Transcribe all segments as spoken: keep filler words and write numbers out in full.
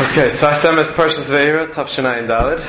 Okay, so Hashem is Parshas Vayera, Tavshin Daled.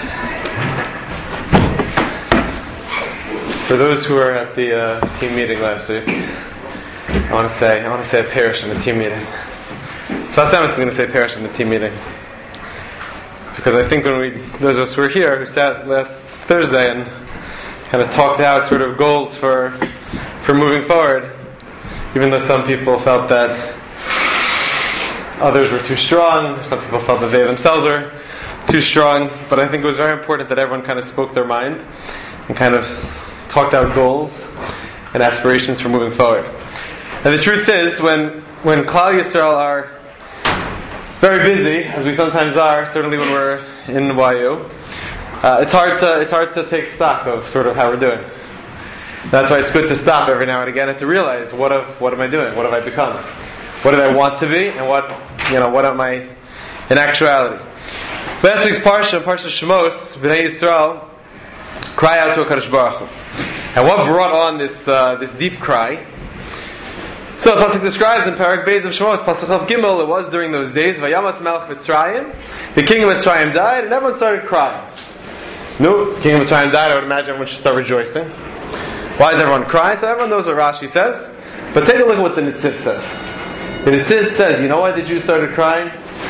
For those who were at the uh, team meeting last week, I want to say I want to say a parish in the team meeting. So Hashem is going to say parish in the team meeting because I think when we those of us who were here who sat last Thursday and kind of talked out sort of goals for for moving forward, even though some people felt that others were too strong, some people felt that they themselves were too strong, but I think it was very important that everyone kind of spoke their mind and kind of talked out goals and aspirations for moving forward. And the truth is, when when Klal Yisrael are very busy, as we sometimes are, certainly when we're in Y U, uh, it's hard to it's hard to take stock of sort of how we're doing. That's why it's good to stop every now and again and to realize what have, what am I doing? What have I become? What did I want to be? And what you know? What am I in actuality? Last week's parsha, Parsha Shemos, Bnei Yisrael cry out to HaKadosh Baruch Hu. And what brought on this uh, this deep cry? So the pasuk describes in Parak Beis of Shemos, Pasuk of Gimel, it was during those days, Vayamas Melech Mitzrayim, the king of Mitzrayim died, and everyone started crying. No, the king of Mitzrayim died, I would imagine everyone should start rejoicing. Why does everyone cry? So everyone knows what Rashi says, but take a look at what the Nitziv says. The Nitziv says, you know why the Jews started crying?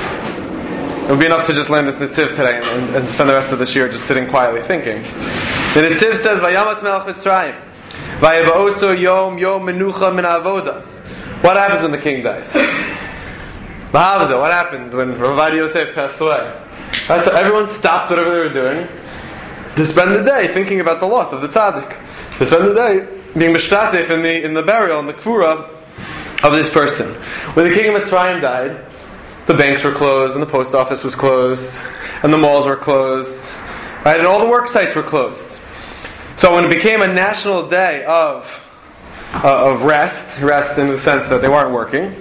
It would be enough to just learn this Nitziv today and, and, and spend the rest of this year just sitting quietly thinking. The Nitziv says, Vayamas Melech Mitzrayim, Vayaba'oso Yom Yom Menucha Min Avoda. What happens when the king dies? Mahavda, what happened when Rav Yosef passed away? Right, so everyone stopped whatever they were doing to spend the day thinking about the loss of the tzaddik. To spend the day being mishtatef in the in the burial, in the kfura of this person. When the king of Mitzrayim died, the banks were closed, and the post office was closed, and the malls were closed, right? And all the work sites were closed. So when it became a national day of uh, of rest, rest in the sense that they weren't working,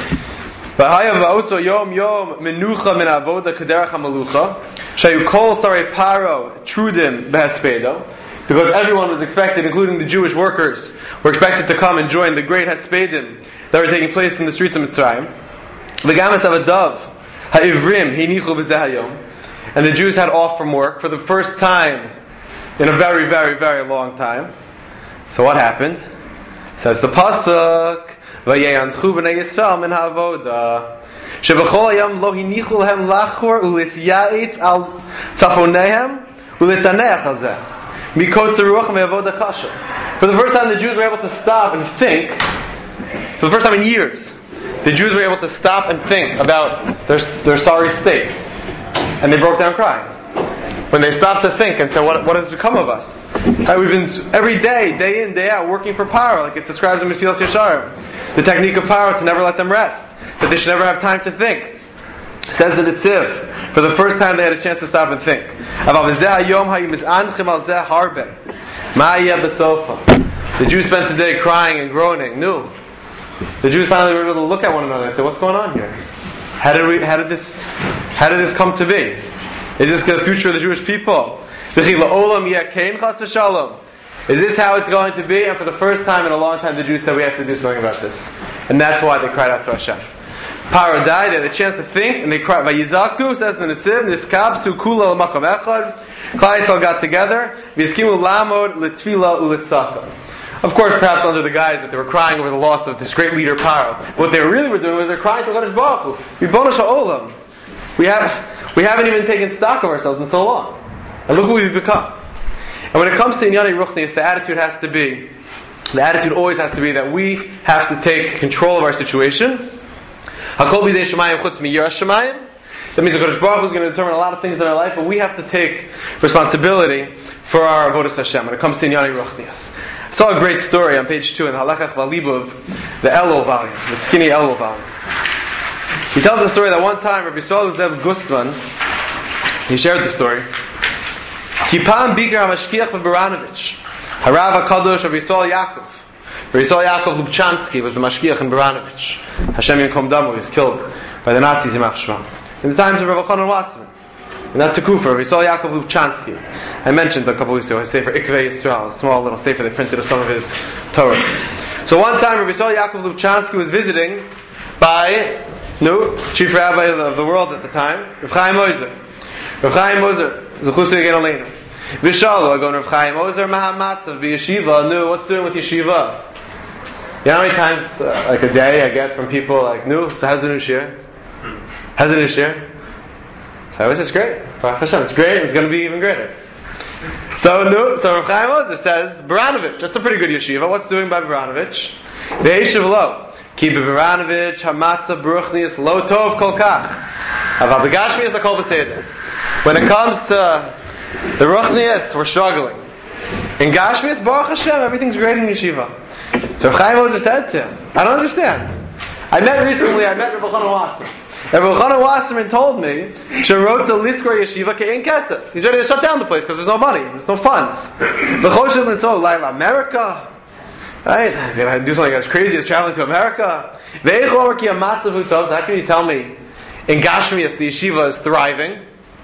yom yom menucha min avoda kederach hamalucha shayu kol sarei paro trudim behespedo. Because everyone was expected, including the Jewish workers, were expected to come and join the great Hespedim that were taking place in the streets of Mitzrayim. V'gamas avadav ha'ivrim hinichu b'zeh hayom. And the Jews had off from work for the first time in a very, very, very long time. So what happened? Says the pasuk, V'yeyantchu b'nei Yisrael min ha'avoda shebechol hayom lo hinichu lehem lachor u'lisya'etz al tzafonehem u'litaneach al zeh. For the first time the Jews were able to stop and think, for the first time in years, the Jews were able to stop and think about their, their sorry state. And they broke down crying. When they stopped to think and said, what, what has become of us? Right, we've been every day, day in, day out, working for power, like it describes in Mesilas Yesharim. The technique of power to never let them rest. That they should never have time to think. Says the Nitziv, for the first time they had a chance to stop and think. The Jews spent the day crying and groaning. No. The Jews finally were able to look at one another and say, what's going on here? How did we how did this how did this come to be? Is this the future of the Jewish people? Is this how it's going to be? And for the first time in a long time the Jews said we have to do something about this. And that's why they cried out to Hashem. Paro died, they had a chance to think, and they cried. Vayizaku, says the Nitziv, Niskabsu kula l'makom echad. Klal Yisrael got together. V'yiskimu lamod l'tfila u'litzaka. Of course, perhaps under the guise that they were crying over the loss of this great leader Paro. What they really were doing was they're crying to HaKadosh Baruch Hu. Ribono shel olam. We have, we haven't even taken stock of ourselves in so long. And look what we've become. And when it comes to Inyani Ruchnius, the attitude has to be, the attitude always has to be that we have to take control of our situation. Hakol b'dei Shemayim chutz miyiras Shemayim. That means the HaKadosh Baruch Hu is going to determine a lot of things in our life, but we have to take responsibility for our avodas Hashem when it comes to Inyani Ruchnius. I saw a great story on page two in Halachach Valibuv, the Elul volume, the skinny Elul volume. He tells the story that one time Rabbi Yisrael Zev Gustman, he shared the story. Kipam Bikar HaMashkiach b'Baranovich, Harav HaKadosh Rabbi Yisrael Yaakov. Rabbi Yisrael Yaakov Lubchansky was the Mashkiach in Baranovich. Hashem Yinkom Damu was killed by the Nazis in Machshvan. In the times of Rabbi Chanan Wasserman. In that Tekufa, Rabbi Yisrael Yaakov Lubchansky. I mentioned a couple weeks ago his sefer Ikvei Yisrael, a small little sefer they printed of some of his Torahs. So one time Rabbi Yisrael Yaakov Lubchansky was visiting by no, chief rabbi of the world at the time, Rav Chaim Ozer. Rav Chaim Ozer, Zechusu again Aleinu. Vishalu, I go to Rav Chaim Ozer, Mahamatzav, B'yeshiva, no, what's doing with yeshiva? You know how many times, uh, like a day, I get from people like, no, so how's the new shir? How's the new shir? So it's just great. Baruch Hashem, it's great, and it's going to be even greater. So, no, so Rav Chaim Ozer says, Baranovich, that's a pretty good yeshiva. What's doing by Baranovich? Ve'eshiv lo. Ki b'Baranovich, hamatzah bruchnius lo tov kol kach. Aval b'gashmi is the kol b'seder. When it comes to the ruchnius, we're struggling. In Gashmius, Baruch Hashem, everything's great in yeshiva. So Rav Chaim Ozer said to him, I don't understand. I met recently, I met Rabbi Chana Wasserman. Rabbi Chana Wasserman told me, she wrote to Liskor Yeshiva ke'en kesef. He's ready to shut down the place because there's no money, there's no funds. V'choshev l'tzo Laila America. Right? He's going to do something as crazy as traveling to America. Ve'echor ki amatzav u'tov. How can you tell me in Gashmias the yeshiva is thriving?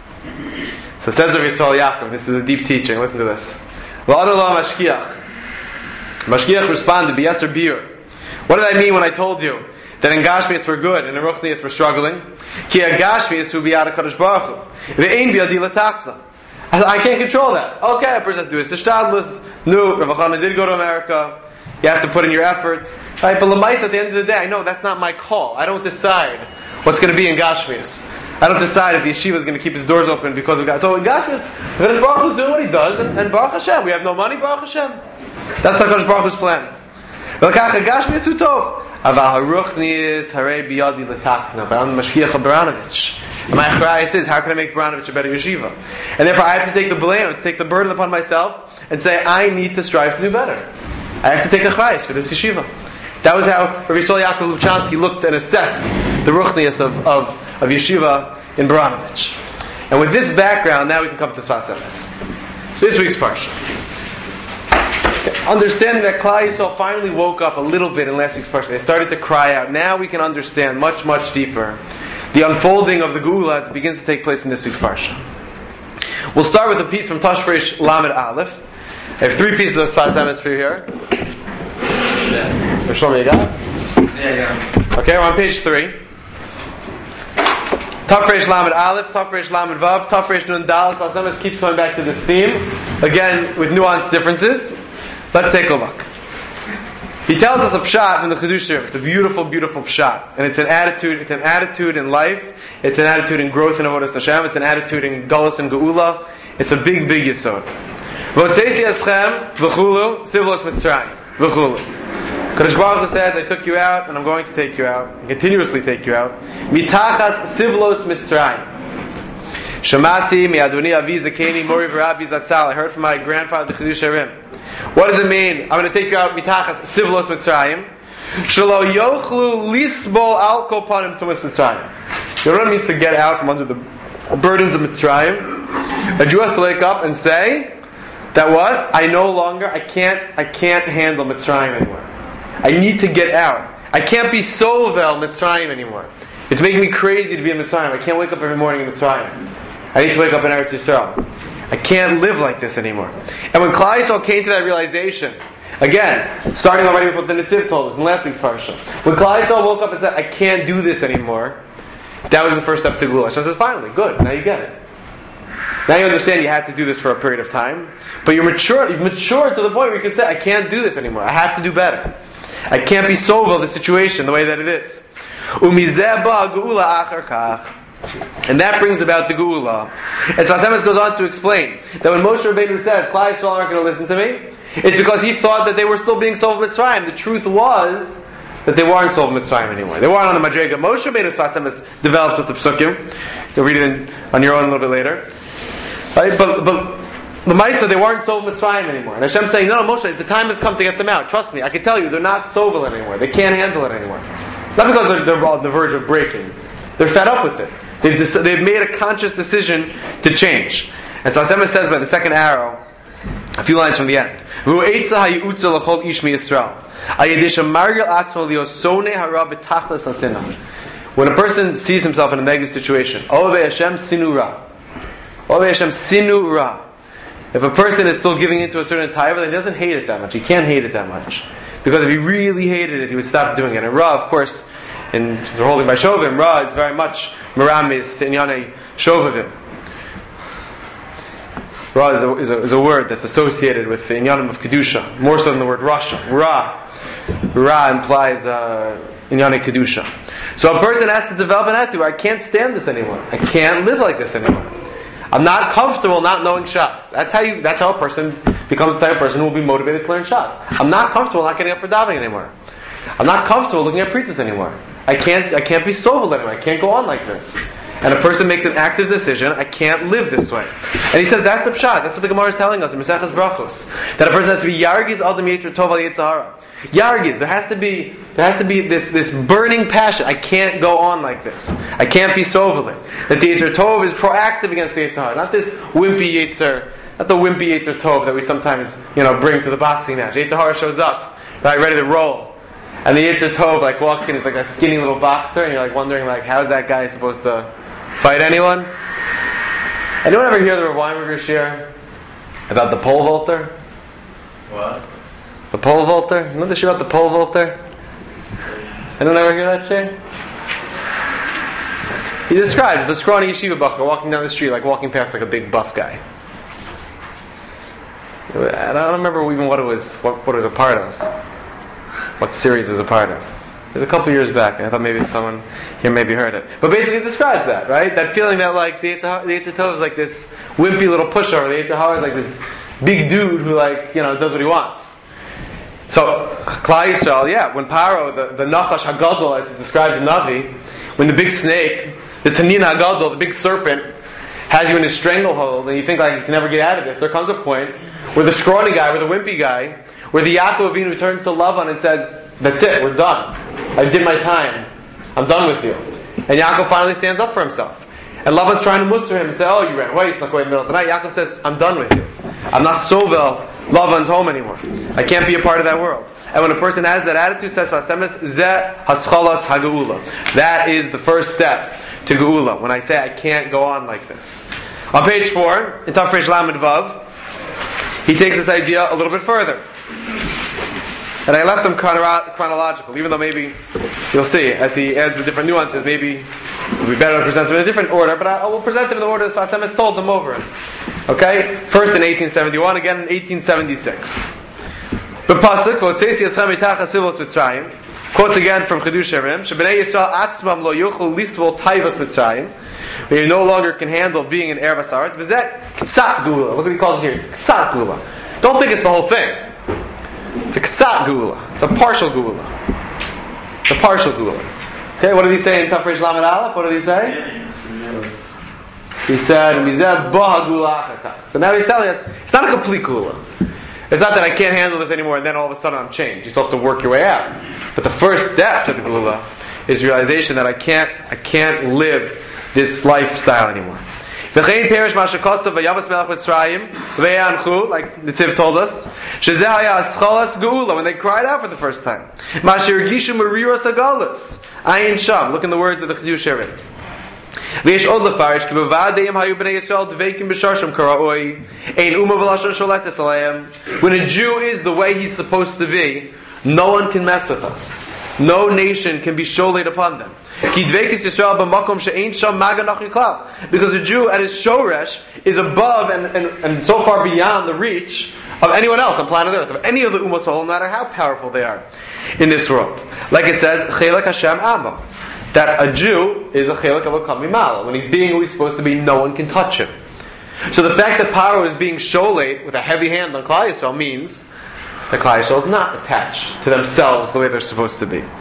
So says Rav Yisrael Yaakov, this is a deep teaching, listen to this. V'adu lo mashkiach. Mashkiach responded, B'yeser bir. What did I mean when I told you that in Gashmias we're good and in Ruchnias we're struggling? Ki a Gashmias hu biyad HaKadosh Baruch Hu. Ve'ein biyadi l'takta. I can't control that. Okay, a person has to do his tishtadlus. No, Rav Chana did go to America. You have to put in your efforts. Right? But l'maisa, at the end of the day, I know that's not my call. I don't decide what's going to be in Gashmias. I don't decide if the yeshiva is going to keep its doors open because of God. So in Gashmias, HaKadosh Baruch Hu is doing what he does, and, and Baruch Hashem, we have no money, Baruch Hashem. That's HaKadosh Baruch Hu's plan. V'lakach Gashmias hu tov. Aval haruchnius harei biyadi l'takna. But I'm the Mashkiach of Baranovich. And my achrayus is, how can I make Baranovich a better yeshiva? And therefore I have to take the blame, I have to take the burden upon myself and say, I need to strive to do better. I have to take achrayus for this yeshiva. That was how Rav Yisrael Yaakov Lubchansky looked and assessed the ruchnius of, of, of yeshiva in Baranovich. And with this background, now we can come to Sfas Emes. This week's parsha. Understanding that Klal Yisrael finally woke up a little bit in last week's parsha. They started to cry out. Now we can understand much, much deeper the unfolding of the Geula as it begins to take place in this week's parsha. We'll start with a piece from Tashrish Lamed Aleph. I have three pieces of Sfas Emes for you here. Yeah. Shlomo, you got it? Yeah, yeah. Okay, we're on page three. Tafresh Lamed Aleph, Tafresh Lamed Vav, Tafresh Nun Dal. Sfas Emes keeps going back to this theme, again with nuanced differences. Let's take a look. He tells us a pshat from the Chedushim. It's a beautiful, beautiful pshat, and it's an attitude. It's an attitude in life. It's an attitude in growth in Avodas Hashem. It's an attitude in Galus and Geula. It's a big, big yesod. V'otzeisi eschem v'chulu sivlos Mitzrayim v'chulu. Kadosh Baruch Hu says, I took you out, and I'm going to take you out, and continuously take you out. Mitachas sivlos Mitzrayim. Shamati mi Adoni Avi Zakeni Mori v'Rabbi Zatzal. I heard from my grandfather, the Chedush Harim. What does it mean? I'm going to take you out mitachas sivlos Mitzrayim. Shelo yochlu lisbol al kopanim tumas Mitzrayim. You know what it means to get out from under the burdens of Mitzrayim? A Jew has to wake up and say that what? I no longer, I can't, I can't handle Mitzrayim anymore. I need to get out. I can't be sovel Mitzrayim anymore. It's making me crazy to be in Mitzrayim. I can't wake up every morning in Mitzrayim. I need to wake up in Eretz Yisrael. I can't live like this anymore. And when Klal Yisrael came to that realization, again, starting already with what the Netziv told us in last week's parsha, when Klal Yisrael woke up and said, I can't do this anymore, that was the first step to Geula. Hashem says, finally, good, now you get it. Now you understand you had to do this for a period of time, but you're mature, you've matured to the point where you can say, I can't do this anymore. I have to do better. I can't be sovel the situation the way that it is. Umizeh ba Geula achar kach. And that brings about the Geula. And Sfas Emes goes on to explain that when Moshe Rabbeinu says, Klal Yisrael aren't going to listen to me, it's because he thought that they were still being sold Mitzrayim. The truth was that they weren't sold Mitzrayim anymore. They weren't on the Madrega. Moshe Rabbeinu, Sfas Emes develops with the Psukim. You'll read it in, on your own a little bit later. Right? But, but the Maisa, they weren't sold Mitzrayim anymore. And Hashem's saying, no, no, Moshe, the time has come to get them out. Trust me, I can tell you, they're not sovel anymore. They can't handle it anymore. Not because they're, they're on the verge of breaking. They're fed up with it. They've, dec- they've made a conscious decision to change. And so Sfas Emes says by the second arrow, a few lines from the end. When a person sees himself in a negative situation, if a person is still giving into a certain taiva, then he doesn't hate it that much. He can't hate it that much. Because if he really hated it, he would stop doing it. And Ra, of course, and they're holding by Shovim, Ra is very much Meramis to Inyane Shovavim. Ra is a, is, a, is a word that's associated with the Inyanim of Kedusha, more so than the word Rasha. Ra. Ra implies uh, Inyane Kedusha. So a person has to develop an attitude where I can't stand this anymore. I can't live like this anymore. I'm not comfortable not knowing Shas. That's how you. That's how a person becomes the type of person who will be motivated to learn Shas. I'm not comfortable not getting up for davening anymore. I'm not comfortable looking at preachers anymore. I can't. I can't be sober anymore. I can't go on like this. And a person makes an active decision, I can't live this way. And he says that's the pshat. That's what the Gemara is telling us in Maseches Brachos. That a person has to be yargiz adam yetzer tov al yetzer hara. Yargiz. There has to be there has to be this, this burning passion. I can't go on like this. I can't be sovereign. That the yetzer tov is proactive against the yetzer hara, not this wimpy yetzer, not the wimpy yetzer tov that we sometimes you know bring to the boxing match. Yetzer hara shows up, right, ready to roll. And the yetzer tov like walking is like that skinny little boxer, and you're like wondering like how's that guy supposed to fight anyone? Anyone ever hear the Rav Weinberger shir about the pole vaulter? What? The pole vaulter? You know the shir about the pole vaulter? Anyone ever hear that shir? He describes the scrawny yeshiva bacher walking down the street, like walking past like a big buff guy. I don't remember even what it was, what, what it was a part of, what series it was a part of. It was a couple years back. I thought maybe someone here maybe heard it. But basically it describes that, right? That feeling that like the Yetzer Tov is like this wimpy little pushover. The Yetzer Hara is like this big dude who like, you know, does what he wants. So, Klal Yisrael, yeah, when Paro, the, the Nachash HaGadol, as it's described in Navi, when the big snake, the Tanin HaGadol, the big serpent, has you in his stranglehold, and you think like you can never get out of this, there comes a point where the scrawny guy, where the wimpy guy, where the Yaakov Avinu turns to Lavan and says, that's it, we're done. I did my time. I'm done with you. And Yaakov finally stands up for himself. And Lavan's trying to muster him and say, oh, you ran away, you snuck away in the middle of the night. Yaakov says, I'm done with you. I'm not Sovel, Lavan's home anymore. I can't be a part of that world. And when a person has that attitude, says Vasemes, Zeh haschalas hageulah. That is the first step to Geula. When I say I can't go on like this. On page four, in Tafresh Lamed Vav, he takes this idea a little bit further. And I left them chronolo- chronological, even though maybe, you'll see, as he adds the different nuances, maybe it would be better to present them in a different order, but I, I will present them in the order that Sfas Emes told them over. Okay? First in eighteen seventy-one, again in eighteen seventy-six. The Pasuk, quotes again from Chidush Harim, Shebnei Yisrael atzmam lo yuchlu lisvol taivas Mitzrayim, where you no longer can handle being in Erev Asaret, v'zeh k'tzat gula. Look what he calls it here, it's k'tzat gula. Don't think it's the whole thing. It's a k'tzat gula. It's a partial gula. It's a partial gula. Okay, what did he say in Tafresh Lamed Aleph? What did he say? He said, Mizeh ba gula achakach. So now he's telling us, it's not a complete gula. It's not that I can't handle this anymore and then all of a sudden I'm changed. You're supposed to work your way out. But the first step to the gula is realization that I can't I can't live this lifestyle anymore. Like the Tziv told us, when they cried out for the first time. Look in the words of the Chidush Harim. When a Jew is the way he's supposed to be, no one can mess with us. No nation can be sholet upon them. Because a Jew at his shoresh is above and, and, and so far beyond the reach of anyone else on planet Earth, of any of the Ummos, no matter how powerful they are in this world. Like it says, Chelek Hashem Amo, that a Jew is a Chelek Elokam Mimala. When he's being who he's supposed to be, no one can touch him. So the fact that Paro is being sholet with a heavy hand on Klal Yisrael means that Klal Yisrael is not attached to themselves the way they're supposed to be.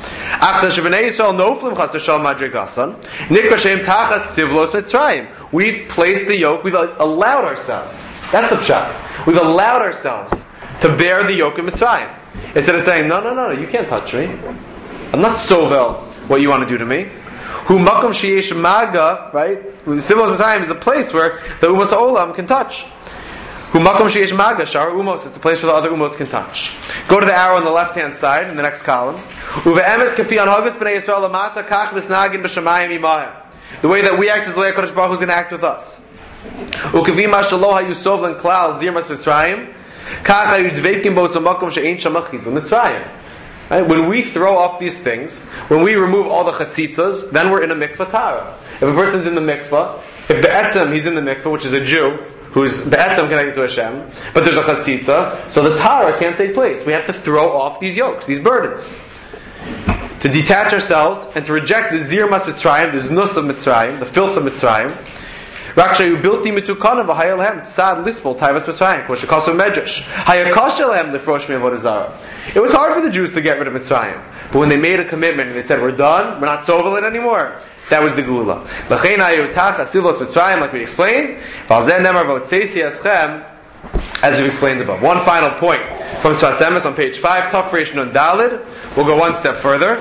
We've placed the yoke, we've allowed ourselves. That's the pshat. We've allowed ourselves to bear the yoke of Mitzrayim. Instead of saying, no, no, no, no, you can't touch me. I'm not sovel what you want to do to me. Who makom sheyesh maga, right? Sivlos Mitzrayim is a place where the Umos Olam can touch. Who makom sheyesh maga shar umos, it's a place where the other umos can touch. Go to the arrow on the left hand side in the next column. Uve emes kafi anhagus b'nei Yisrael lamata kach misnagin b'shamayim imayim. The way that we act is the way HaKadosh Baruch Hu is going to act with us. Ukavi mashalo hayusov len klal zirmas Mitzrayim kach hayu dveikim bo zamakom she'ein shamachitz Mitzrayim. Right? When we throw off these things, when we remove all the chatzitzas, then we're in a mikvah tara. If a person's in the mikvah, if be'etzem he's in the mikvah, which is a Jew, who's be'etzem connected to Hashem, but there's a chatzitza, so the tara can't take place. We have to throw off these yokes, these burdens. To detach ourselves and to reject the zirmas Mitzrayim, the znus of Mitzrayim, the filth of Mitzrayim. Rakshayu bilti mitukana v'hayalhem tzad lispol taivas Mitzrayim koshikasu medrash hayakashalem lefrosh me'avodah zara. It was hard for the Jews to get rid of Mitzrayim, but when they made a commitment and they said, we're done, we're not sovel it anymore, that was the gula. L'chein hayutach asilos Mitzrayim, like we explained, v'alzeh nemar v'otzeisi eschem, as we've explained above. One final point from Sfas Emes on page five, Taf Reish Nun Daled. We'll go one step further.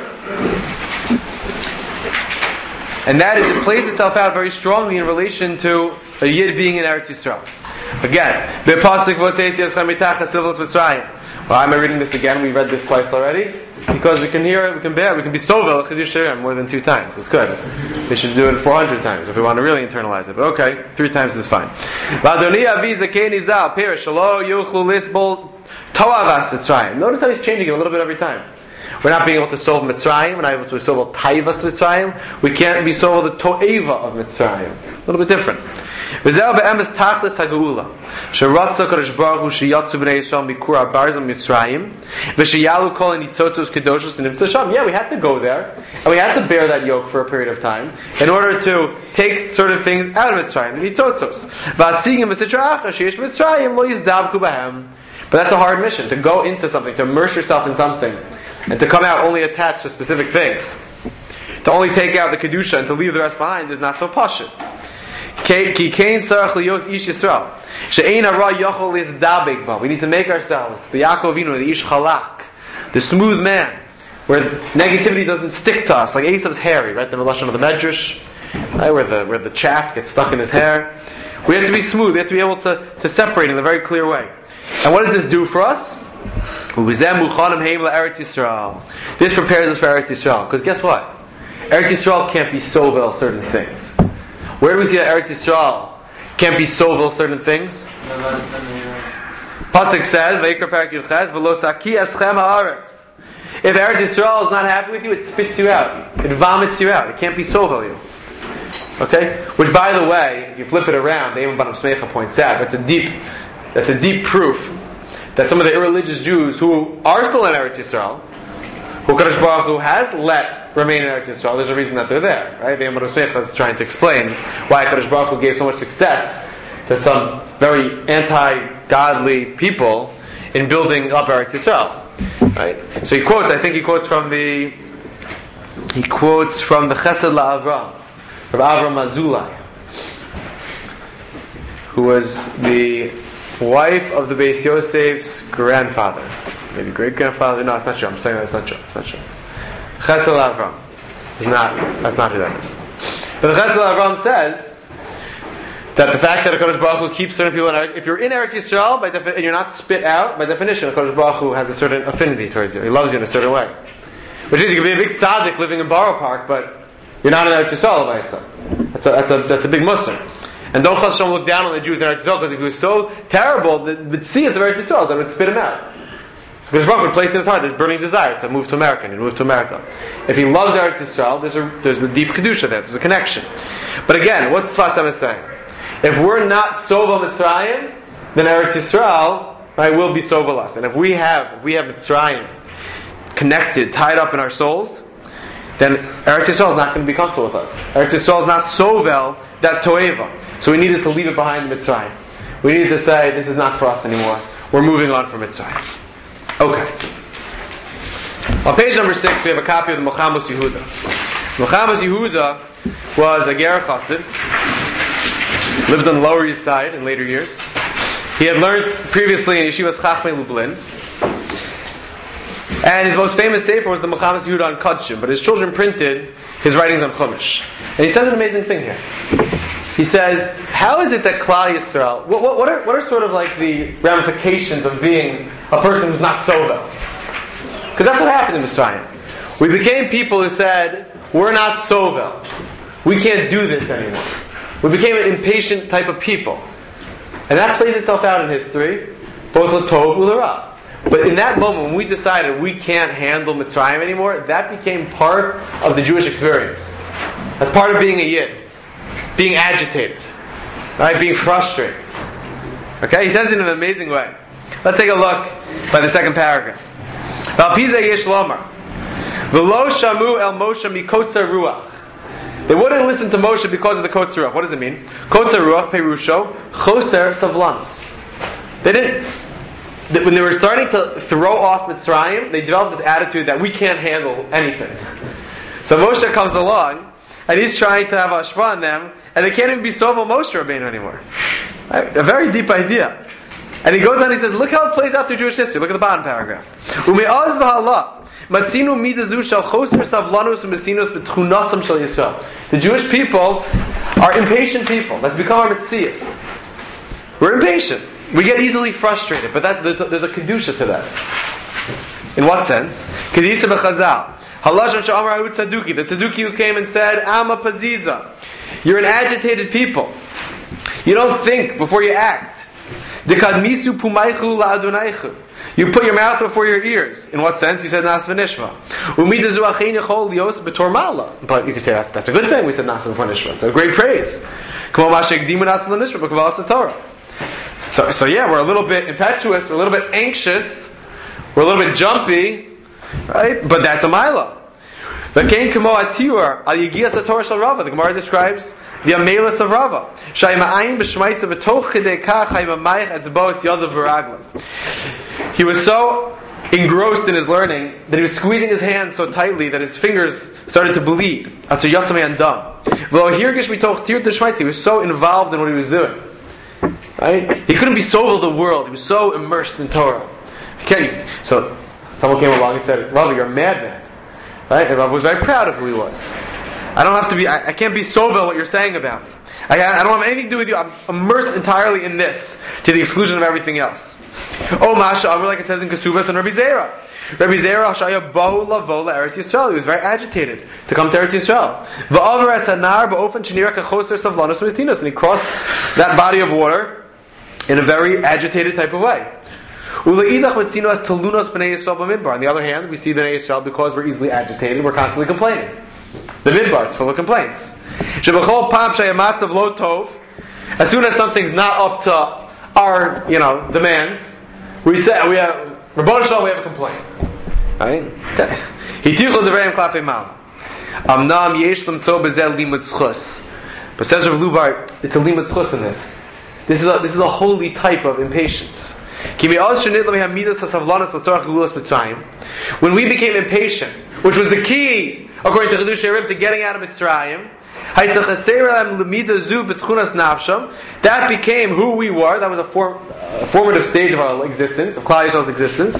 And that is, it plays itself out very strongly in relation to a Yid being in Eretz Yisrael. Again, why am I reading this again? We read this twice already. Because we can hear it, we can bear it, we can be sovel Chiddush Shirim more than two times. That's good. We should do it four hundred times if we want to really internalize it. But okay, three times is fine. Notice how he's changing it a little bit every time. We're not being able to solve Mitzrayim. We're not able to solve Taivas Mitzrayim. We can't be solve the To'eva of Mitzrayim. A little bit different. V'zeh be'emes tachlis ha'geula sheratza Kadosh Baruch Hu sheyatzu b'nei Yisrael mikura barzim Mitzrayim v'sheyalu kol nitzotos kedoshos v'nimtza sham. Yeah, we had to go there and we had to bear that yoke for a period of time in order to take certain things out of Mitzrayim, the nitzotos. V'asigim v'sitra acha sheyesh Mitzrayim lo yizdabku b'hem. But that's a hard mission, to go into something, to immerse yourself in something, and to come out only attached to specific things. To only take out the kedusha and to leave the rest behind is not so pashut. Ki kain tzarach liyos ish Yisrael she'ein hara yochol lizdabek ba. We need to make ourselves the Yaakov Avinu, the ish chalak, the smooth man, where negativity doesn't stick to us, like Esav's hairy, right? The relation of the medrash, right? Where the where the chaff gets stuck in his hair. We have to be smooth. We have to be able to, to separate in a very clear way. And what does this do for us? This prepares us for Eretz Yisrael. Because guess what? Eretz Yisrael can't be sovel certain things. Where do we see that Eretz Yisrael can't be sovel certain things? Pasuk says, Vayikra Parak Yudches, V'lo saki eschem haaretz. If Eretz Yisrael is not happy with you, it spits you out. It vomits you out. It can't be sovel you. Okay? Which, by the way, if you flip it around, the Eimon Banam Smecha points out, that's a deep, that's a deep proof that some of the irreligious Jews who are still in Eretz Yisrael, who Kadosh Baruch Hu has let remain in Eretz Yisrael, there's a reason that they're there, right? The Eimon Banam Smecha is trying to explain why Kadosh Baruch Hu gave so much success to some very anti-godly people in building up Eretz Yisrael, right? So he quotes, I think he quotes from the, he quotes from the Chesed LaAvraham, of Avram Azulai, who was the wife of the Beis Yosef's grandfather, maybe great grandfather. No, it's not true. I'm saying that's not true. It's not true. Chesed Avram is not. That's not who that is. But the Chesed Avram says that the fact that HaKadosh Baruch Hu keeps certain people in Eretz, if you're in Eretz Yisrael by defi- and you're not spit out, by definition, HaKadosh Baruch Hu has a certain affinity towards you. He loves you in a certain way. Which is, you can be a big tzaddik living in Borough Park, but you're not in Eretz Yisrael by yourself. That's a that's a that's a big muslim. And don't Chas Shalom look down on the Jews in Eretz Yisrael, because if he was so terrible, the B'tzias of Eretz Yisrael, that would spit him out. Because Baruch would place in his heart this burning desire to move to America, and he'd move to America. If he loves Eretz Yisrael, there's a there's the deep kedusha there, there's a connection. But again, what's Sfas Emes saying? If we're not Sovel Mitzrayim, then Eretz Yisrael, right, will be Sovel us. And if we have if we have Mitzrayim connected, tied up in our souls, then Eretz Yisrael is not going to be comfortable with us. Eretz Yisrael is not Sovel, that Toeva. So we needed to leave it behind Mitzrayim. We needed to say, this is not for us anymore. We're moving on from Mitzrayim. Okay. On page number six, we have a copy of the Milchamos Yehuda. Milchamos Yehuda was a Ger Chassid, lived on the Lower East Side in later years. He had learned previously in Yeshivas Chachmei Lublin. And his most famous sefer was the Milchamos Yehuda on Kodshim, but his children printed his writings on Chumash. And he says an amazing thing here. He says, how is it that Klal Yisrael, what, what, what, are, what are sort of like the ramifications of being a person who's not Sovel? Because that's what happened in Mitzrayim. We became people who said, we're not Sovel. We can't do this anymore. We became an impatient type of people. And that plays itself out in history, both l'tov u'lerah. But in that moment, when we decided we can't handle Mitzrayim anymore, that became part of the Jewish experience. That's part of being a Yid. Being agitated. Right? Being frustrated. Okay? He says it in an amazing way. Let's take a look by the second paragraph. V'lo shamu el Moshe mikotzer ruach. They wouldn't listen to Moshe because of the kotzer ruach. What does it mean? Kotzer ruach perusho choser savlanus. They didn't. When they were starting to throw off Mitzrayim, they developed this attitude that we can't handle anything. So Moshe comes along, and he's trying to have hashpah on them, and they can't even be sovel Moshe Rabbeinu anymore. Right? A very deep idea. And he goes on and he says, look how it plays out through Jewish history. Look at the bottom paragraph. Ume'az v'hallah matzinu midazu shel choser savlanus u'mesinus b'tchunasam shel Yisrael. The Jewish people are impatient people. That's become our mitzias. We're impatient. We get easily frustrated, but that, there's, a, there's a kedusha to that. In what sense? Kedisa b'chazal. Halashon she'amar ha'u tzaduki. The tzaduki who came and said, Ama paziza. You're an agitated people. You don't think before you act. Dekadmisu pumaychu la'adonaychu. You put your mouth before your ears. In what sense? You said nas v'nishma. Umidazu achein yachol lios b'tor mala. But you can say that, that's a good thing. We said nas v'nishma. It's a great praise. K'mo mashek dimu nas v'nishma b'kavalas ha'torah. So, so yeah, we're a little bit impetuous, we're a little bit anxious, we're a little bit jumpy, right? But that's a mila. The Kain Kamo Atiur Al Yigias HaTorah Shel Rava. The Gemara describes the Amelis of Rava. Shayima'ayin b'shmaitza v'toch chidei kach hayimamayich etzbos yadav v'raglav. He was so engrossed in his learning that he was squeezing his hands so tightly that his fingers started to bleed. Atzu yasamei and dam. V'lo hirgish mitoch tir d'shmaitza. He was so involved in what he was doing. Right? He couldn't be so of the world. He was so immersed in Torah. Can't, so someone came along and said, Rav, you're a madman. Right? And Rav was very proud of who he was. I don't have to be, I, I can't be sovel what you're saying about me. I, I don't have anything to do with you. I'm immersed entirely in this, to the exclusion of everything else. Oh, Masha, like it says in Kesubas and Rabbi Zera. Rabbi Zera, Hashaya Bo Lavo Eretz Yisrael. He was very agitated to come to Eretz Yisrael. Va'avar es hanar ba'ofen shenira kachoser savlanus u'tinos. And he crossed that body of water in a very agitated type of way. On the other hand, we see Bnei Yisrael, because we're easily agitated, we're constantly complaining. The midbar is full of complaints. As soon as something's not up to our, you know, demands, we say we have Rabbanu Shalom, we have a complaint. Right? But says Rav Lubar, it's a limud schus in this. This is a, this is a holy type of impatience. When we became impatient, which was the key, according to Chedush Yerim, to getting out of Mitzrayim, that became who we were. That was a, form, a formative stage of our existence, of Klal Yisrael's existence.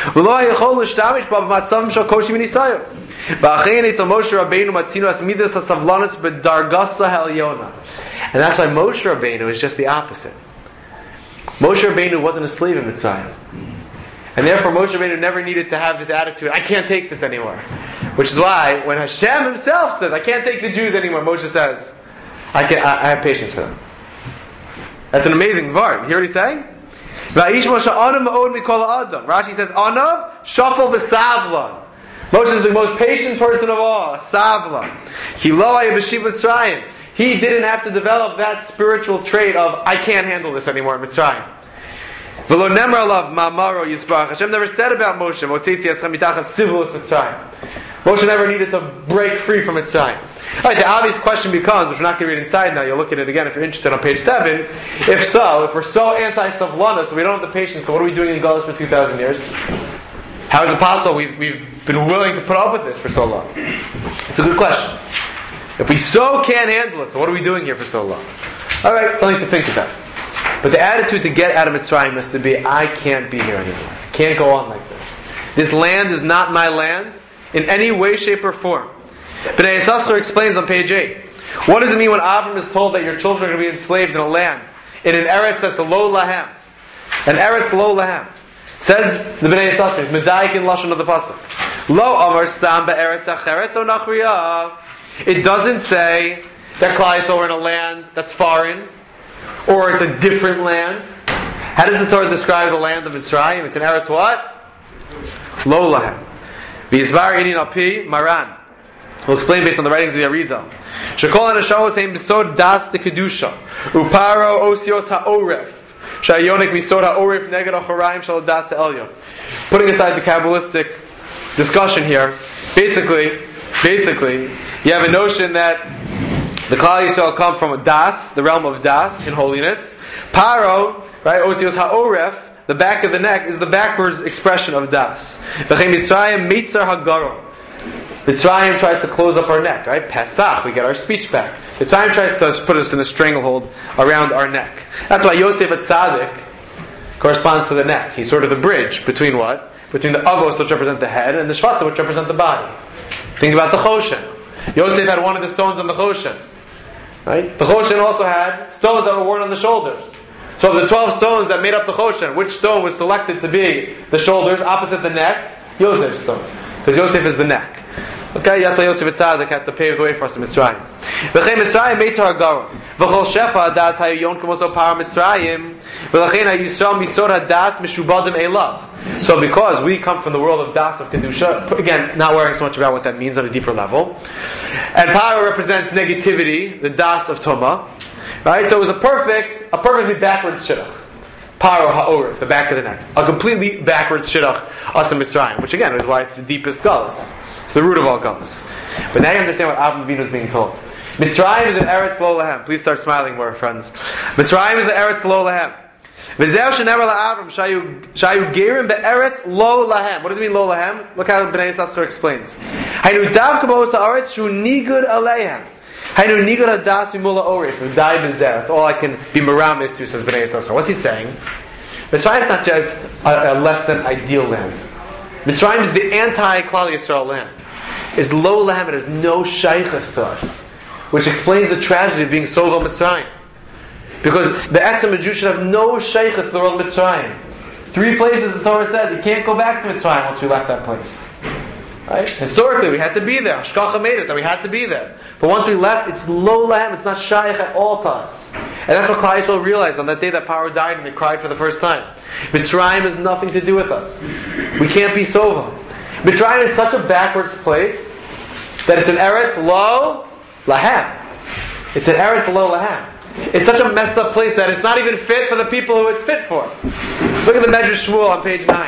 And that's why Moshe Rabbeinu is just the opposite. Moshe Rabbeinu wasn't a slave in Mitzrayim. And therefore Moshe Rabbeinu never needed to have this attitude, I can't take this anymore. Which is why when Hashem himself says, I can't take the Jews anymore, Moshe says, I can I, I have patience for them. That's an amazing var. You hear what he's saying? Rashi says, Anav, Shafal v'Savlan. Moshe is the most patient person of all, a Savlan. He didn't have to develop that spiritual trait of, I can't handle this anymore in Mitzrayim. Hashem never said about Moshe, Moshe never needed to break free from Mitzrayim. Alright, the obvious question becomes, which we're not going to read inside now, you'll look at it again if you're interested on page seven. If so, if we're so anti-Savlana, so we don't have the patience, so what are we doing in Galus for two thousand years? How is it possible we've, we've been willing to put up with this for so long? It's a good question. If we so can't handle it, so what are we doing here for so long? Alright, something to think about. But the attitude to get out of Mitzrayim has to be, I can't be here anymore. I can't go on like this. This land is not my land in any way, shape, or form. Bnei Yissaschar explains on page eight. What does it mean when Avram is told that your children are going to be enslaved in a land, in an Eretz that's a lo lahem? An Eretz lo lahem. Says the Bnei Yissaschar, it's medayik in lashon of the pasuk. Lo amar stam be'eretz acheretz o nachriya. It doesn't say that Klal Yisrael are in a land that's foreign, or it's a different land. How does the Torah describe the land of Mitzrayim? It's in Eretz what? Lo lahem. V'yizvar inin al pi Maran. We'll explain based on the writings of the Arizal. Shekol hanashamos heim besod das de kedusha uparo osios haoref shayonik misod haoref neged achorayim shal das elyon. Putting aside the Kabbalistic discussion here, basically, basically, you have a notion that the Klal Yisrael come from das, the realm of das in holiness. Paro, right? Osios haoref. The back of the neck is the backwards expression of das. Mitzrayim mitzar hagaro. Mitzrayim tries to close up our neck, right? Pesach, we get our speech back. Mitzrayim tries to put us in a stranglehold around our neck. That's why Yosef at Tzaddik corresponds to the neck. He's sort of the bridge between what? Between the avos, which represent the head, and the shvata, which represent the body. Think about the choshen. Yosef had one of the stones on the choshen. Right? The choshen also had stones that were worn on the shoulders. So of the twelve stones that made up the choshen, which stone was selected to be the shoulders opposite the neck? Yosef's stone. Because Yosef is the neck. Okay, that's why Yosef Tzaddik had to pave the way for us in Mitzrayim. V'chein Mitzrayim meitar hagaron. V'chol shefa das hayon k'moso par Mitzrayim. V'lachein ha'yisrael misor hadas mishubadim elav. So because we come from the world of das, of kedusha, again, not worrying so much about what that means on a deeper level, and par represents negativity, the das of Tumah. Right, so it was a perfect, a perfectly backwards shidduch. Paro ha'orif, the back of the neck, a completely backwards shidduch asa Mitzrayim, which again is why it's the deepest gullus. It's the root of all gullus. But now you understand what Avraham Avinu is being told. Mitzrayim is an Eretz Lo Lahem. Please start smiling more, friends. Mitzrayim is an Eretz Lo Lahem. V'zeh shenever la'Avram shayu shayu gerim be'Eretz Lo Lahem. What does it mean Lo Lahem? Look how Bnei Yissaschar explains. Haynu davka b'os ha'aretz shu nigud aleihem. Haynu nigud hadas mimula orif v'dai b'zeh. That's all I can be meramis to, says Bnei Yissaschar. What's he saying? Mitzrayim is not just a, a less than ideal land. Mitzrayim is the anti-Klal Yisrael land. It's Lo Lahem. It has no shaychus to us, which explains the tragedy of being Sovel Mitzrayim. Because the Etzem Jew should have no shaychus to the world of Mitzrayim. Three places the Torah says you can't go back to Mitzrayim once we left that place. Right? Historically, we had to be there. Hashkacha made it that we had to be there. But once we left, it's Lo Lahem. It's not shaykh at all to us. And that's what Klal Yisrael realized on that day that Paro died and they cried for the first time. Mitzrayim has nothing to do with us. We can't be Sova. Mitzrayim is such a backwards place that it's an Eretz Lo Lahem. It's an Eretz Lo Lahem. It's such a messed up place that it's not even fit for the people who it's fit for. Look at the Medrash Shmuel on page nine.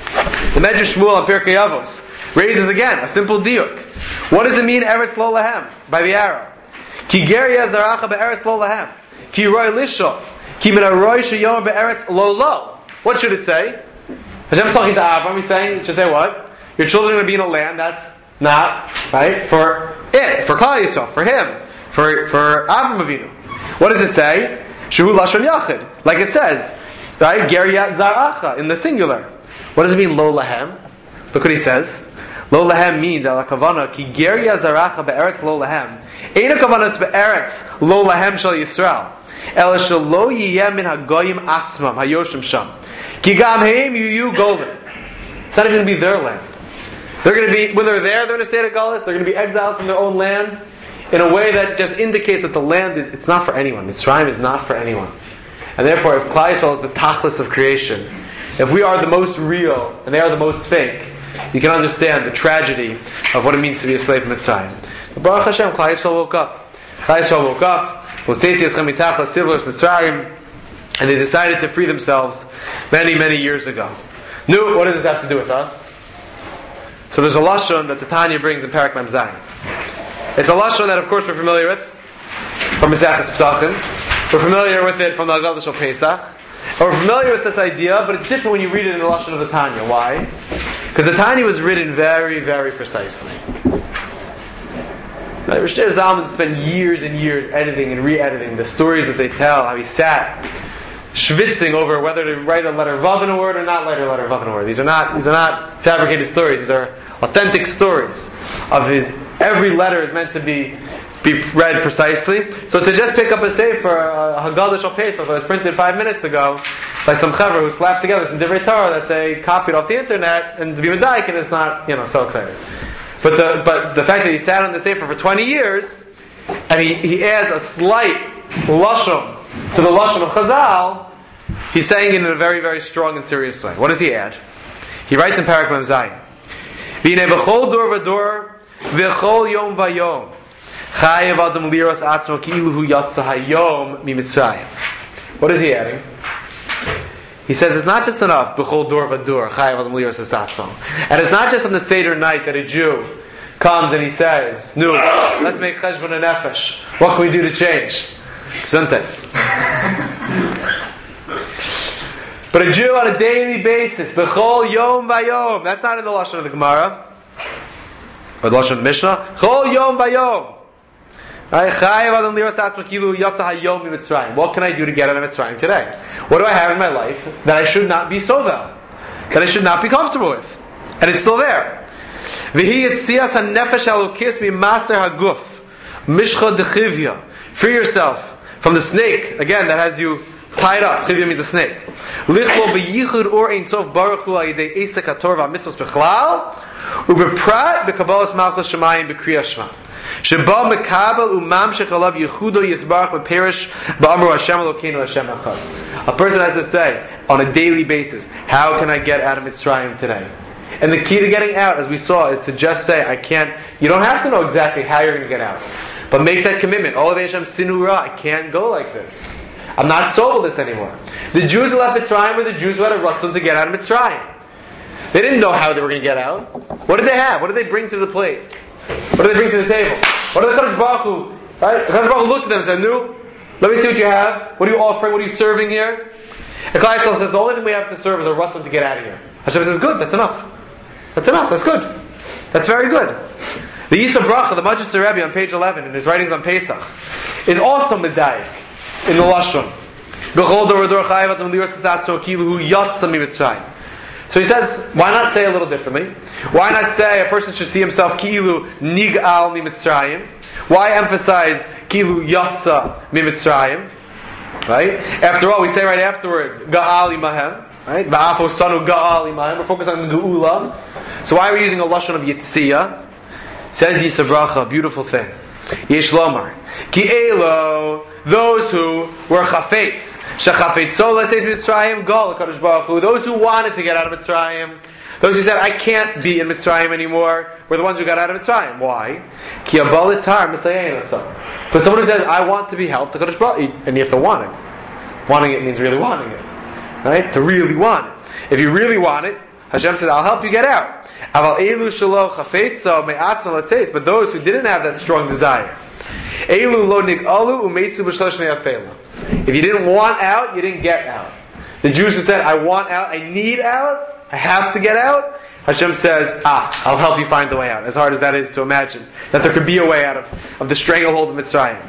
The Medrash Shmuel on Pirkei Avos raises again a simple diuk. What does it mean Eretz Lo Lahem? By the arrow. Ki geria zaracha be'eretz lo lahem. Ki roi lisho. Ki min aroi sheyom be'eretz lo lo. What should it say? Hashem's talking to Abraham. He's saying, it should say what? Your children are going to be in a land that's not, right, for it, for Klal Yisrael, for him, for, for Avraham Avinu. What does it say? Shehu lashon yachid. Like it says, right? Geria zaracha, in the singular. What does it mean, lo lahem? Look what he says. Lo lahem means ala kavana ki geria zaracha be'eretz lo lahem. Eina kavana be'eretz lo lahem shel Yisrael. El shel lo yiyeh min hagoyim atzmam hayoshim sham. Ki gam heim yuyu golden. It's not even going to be their land. They're going to be, when they're there, they're in a state of galus. They're going to be exiled from their own land in a way that just indicates that the land is, it's not for anyone. Mitzrayim is not for anyone. And therefore, if Klal Yisrael is the tachlis of creation, if we are the most real and they are the most fake, you can understand the tragedy of what it means to be a slave in Mitzrayim. But Baruch Hashem, Klal Yisrael woke up. Klal Yisrael woke up, and they decided to free themselves many, many years ago. Nu, what does this have to do with us? So there's a lashon that the Tanya brings in Parak Mem Zayin. It's a lashon that, of course, we're familiar with from Mesechus Pesachim. We're familiar with it from the Haggadah Shel Pesach. And we're familiar with this idea, but it's different when you read it in the lashon of the Tanya. Why? Because the Tanya was written very, very precisely. Now, Rosh Zalman spent years and years editing and re-editing the stories that they tell, how he sat schwitzing over whether to write a letter vav in a word or not write a letter vav in a word. These are not these are not fabricated stories. These are authentic stories of his. Every letter is meant to be be read precisely. So to just pick up a sefer, a Haggadah Shel Pesach that was printed five minutes ago by some chaver who slapped together some Divrei Torah that they copied off the internet, and to be medayik, and it's not, you know, so exciting. But the but the fact that he sat on the sefer for twenty years and he, he adds a slight lashon to the lashon of Chazal he's saying it in a very, very strong and serious way. What does he add? He writes in Parak Mem Zayin, V'nei b'chol dor v'dor v'chol yom v'yom chayev adam liros atzmo ki'ilu hu yatsa hayom mi Mitzrayim. What is he adding? He says it's not just enough b'chol dor v'dor chayev adam liros atzmo, and it's not just on the Seder night that a Jew comes and he says, "No, let's make cheshbon and nefesh. What can we do to change?" Something. But a Jew on a daily basis, b'chol yom v'yom. That's not in the lashon of the Gemara or the lashon of the Mishnah. Chol yom v'yom. Right? Chayev adam liros atzmo ki'ilu yatsa hayom mi Mitzrayim. What can I do to get out of Mitzrayim today? What do I have in my life that I should not be sovel, that I should not be comfortable with, and it's still there? V'hi yitzias hanefesh halukis mi maser haguf mishcha dechivya. Free yourself from the snake, again, that has you tied up. Chivya means a snake. Lichlo beyichud or ein sof baruch hu ayidei esek hatorah v'mitzvos bechlal ubeprat bekabalas malchus shemayim b'kriyas shema sheba mekabel umamshech alav yichudo yisbarach b'perish ba'amru Hashem Elokeinu Hashem echad. A person has to say on a daily basis, how can I get out of Mitzrayim today? And the key to getting out, as we saw, is to just say, I can't. You don't have to know exactly how you're going to get out, but make that commitment. All of Hashem sinura, I can't go like this. I'm not sold with this anymore. The Jews who left Mitzrayim were the Jews who had a ratzon to get out of Mitzrayim. They didn't know how they were going to get out. What did they have? What did they bring to the plate? What did they bring to the table? What did the Kadosh Baruch Hu? Right? The Kadosh Baruch Hu looked at them and said, "No, let me see what you have. What are you offering? What are you serving here?" And Klal Yisrael says, "The only thing we have to serve is a ratzon to get out of here." Hashem says, "Good. That's enough. That's enough. That's good. That's very good." The Yisra Bracha, the Majid Rebbe on page eleven in his writings on Pesach, is also medayik in the lashon. So he says, why not say a little differently? Why not say a person should see himself ki'ilu nig'al mi Mitzrayim? Why emphasize ki'ilu yatsa mi Mitzrayim? Right? After all, we say right afterwards, ga'al imahem. Right? Ba'afo sanu ga'al imahem. We're focused on the geula. So why are we using a lashon of yitzia? Says Yisra Bracha, a beautiful thing. Yesh lomar ki elo, those who were chafetz shechafetzo l'seis Mitzrayim gal Kadosh Baruch Hu, those who wanted to get out of Mitzrayim, those who said I can't be in Mitzrayim anymore, were the ones who got out of Mitzrayim. Why? Ki abalitar misayin asam. But someone who says I want to be helped to Kadosh Baruch Hu, and you have to want it. Wanting it means really wanting it, right? To really want it. If you really want it, Hashem says I'll help you get out. But those who didn't have that strong desire, if you didn't want out, you didn't get out. The Jews who said, I want out, I need out, I have to get out, Hashem says, ah, I'll help you find the way out. As hard as that is to imagine, that there could be a way out of, of the stranglehold of Mitzrayim.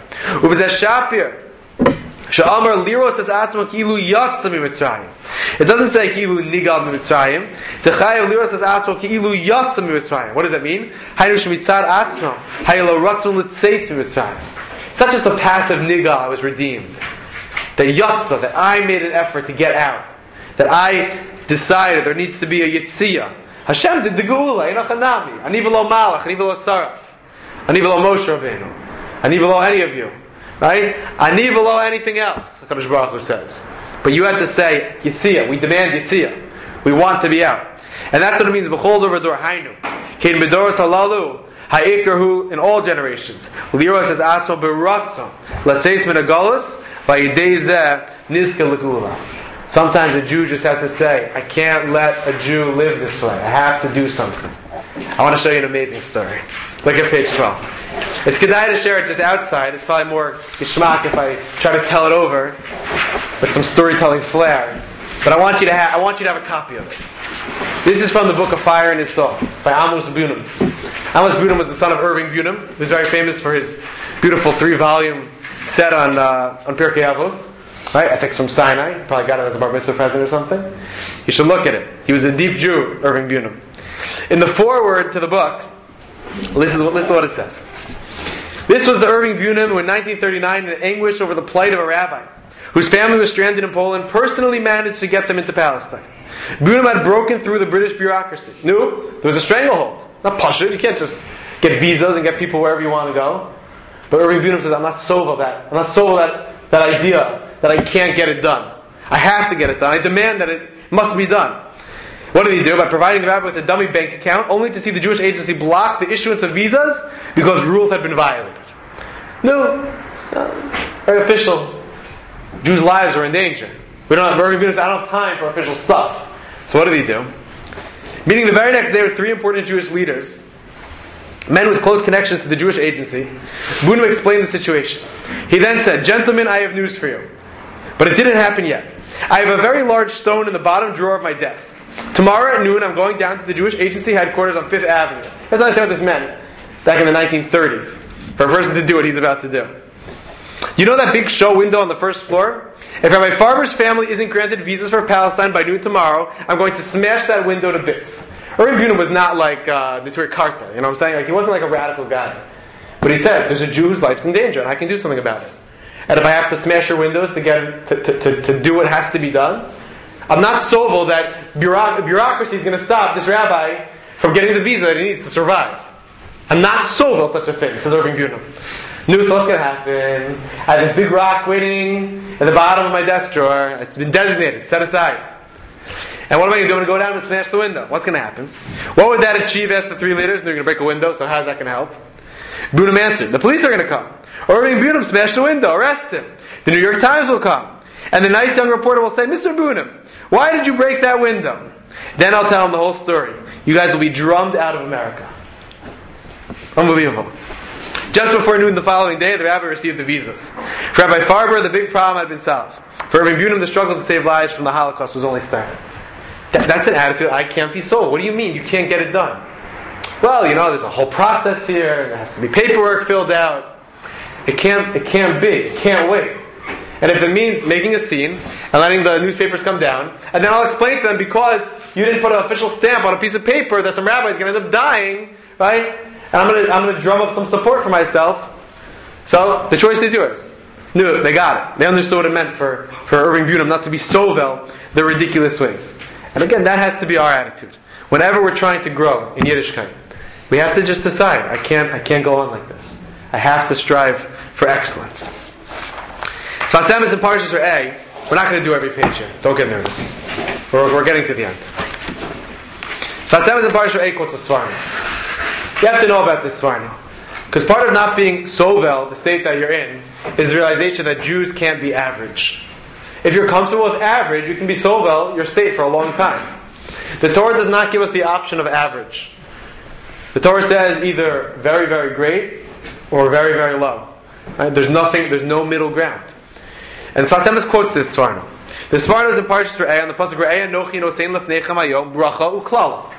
Sha'amar liros as atzma ki'ilu yatsa mi Mitzrayim. It doesn't say ki'ilu nigad mi Mitzrayim. Techayev liros as atzma ki'ilu yatsa mi Mitzrayim. What does that mean? Haynu shemitzad atzma hayelo ratzon l'tzeitz mi Mitzrayim. It's not just a passive nigad, I was redeemed. The yatsa, that I made an effort to get out. That I decided there needs to be a yitziyah. Hashem did the geula, enoch hanami. Ani v'lo malach, ani v'lo saraf. Ani v'lo Moshe Rabbeinu. Ani v'lo any of you. Right? Ani v'lo anything else, HaKadosh Baruch Hu says. But you had to say, Yitziyah, we demand Yitziyah. We want to be out. And that's what it means, B'chol dor v'dor hainu. Kein b'doros halalu, ha'ikar in all generations. Liros says, asma b'ratzon. L'tzeis min ha'galus, v'yidei zeh nizke l'gula. Sometimes a Jew just has to say, I can't let a Jew live this way. I have to do something. I want to show you an amazing story. Look at page twelve. It's kedai to share it just outside. It's probably more geschmack if I try to tell it over with some storytelling flair. But I want you to have I want you to have a copy of it. This is from the book of Fire and His Soul by Amos Bunim. Amos Bunim was the son of Irving Bunim, who's very famous for his beautiful three-volume set on uh, on Pirkei Avos. Right, ethics from Sinai. You probably got it as a bar mitzvah present or something. You should look at it. He was a deep Jew, Irving Bunim. In the foreword to the book, listen to what, listen to what it says. This was the Irving Bunim who in nineteen thirty-nine, in anguish over the plight of a rabbi whose family was stranded in Poland, personally managed to get them into Palestine. Bunim had broken through the British bureaucracy. Knew there was a stranglehold. Not pashut. You can't just get visas and get people wherever you want to go. But Irving Bunim says, I'm not so of that. I'm not so of that, that idea that I can't get it done. I have to get it done. I demand that it must be done. What did he do? By providing the rabbi with a dummy bank account, only to see the Jewish agency block the issuance of visas because rules had been violated. No, uh, very official. Jews' lives are in danger. We don't have, I don't have time for official stuff. So what did he do? Meeting the very next day with three important Jewish leaders, men with close connections to the Jewish agency, Bunim explained the situation. He then said, "Gentlemen, I have news for you." But it didn't happen yet. I have a very large stone in the bottom drawer of my desk. Tomorrow at noon, I'm going down to the Jewish agency headquarters on Fifth Avenue. That's not understand what this meant back in the nineteen thirties. For a person to do what he's about to do. You know that big show window on the first floor? If Rabbi Farber's family isn't granted visas for Palestine by noon tomorrow, I'm going to smash that window to bits. Rabbi Bunim was not like uh, Neturei Karta, you know what I'm saying? Like, he wasn't like a radical guy. But he said, there's a Jew whose life's in danger, and I can do something about it. And if I have to smash your windows to get to, to, to, to do what has to be done, I'm not sovel that bureauc- bureaucracy is going to stop this rabbi from getting the visa that he needs to survive. I'm not sovel such a thing, says Rabbi Bunim. Knew so what's going to happen. I have this big rock waiting at the bottom of my desk drawer. It's been designated, set aside. And what am I going to do? I'm going to go down and smash the window. What's going to happen? What would that achieve? Asked the three leaders. They're going to break a window, so how's that going to help? Bunim answered, the police are going to come. Or Rabbi Bunim smashed the window, arrest him. The New York Times will come. And the nice young reporter will say, Mister Bunim, why did you break that window? Then I'll tell him the whole story. You guys will be drummed out of America. Unbelievable. Just before noon the following day, the rabbi received the visas. For Rabbi Farber, the big problem had been solved. For Rabbi Bunim, the struggle to save lives from the Holocaust was only starting. That, that's an attitude, I can't be sold. What do you mean? You can't get it done. Well, you know, there's a whole process here. There has to be paperwork filled out. It can't, it can't be. It can't wait. And if it means making a scene and letting the newspapers come down, and then I'll explain to them because you didn't put an official stamp on a piece of paper that some rabbi is going to end up dying, right? And I'm going to I'm going to drum up some support for myself. So the choice is yours. Knew it. They got it. They understood what it meant for, for Irving Bunim not to be sovel the ridiculous ways. And again, that has to be our attitude. Whenever we're trying to grow in Yiddishkeit, we have to just decide, I can't I can't go on like this. I have to strive for excellence. So Hashem is in Parshas Re'eh. We're not going to do every page here. Don't get nervous. We're, we're getting to the end. So Hashem is in Parshas Re'eh quotes a Svarnim. You have to know about this Svarnim. Because part of not being sovel, the state that you're in, is the realization that Jews can't be average. If you're comfortable with average, you can be sovel your state for a long time. The Torah does not give us the option of average. The Torah says either very, very great or very, very low. Right? There's nothing, there's no middle ground. And so Hashem quotes this Svarnim. The Svarnim is in Parshas Re'eh on the pasuk Re'eh Anochi Nosein Lefnechem Hayom Bracha Uklala.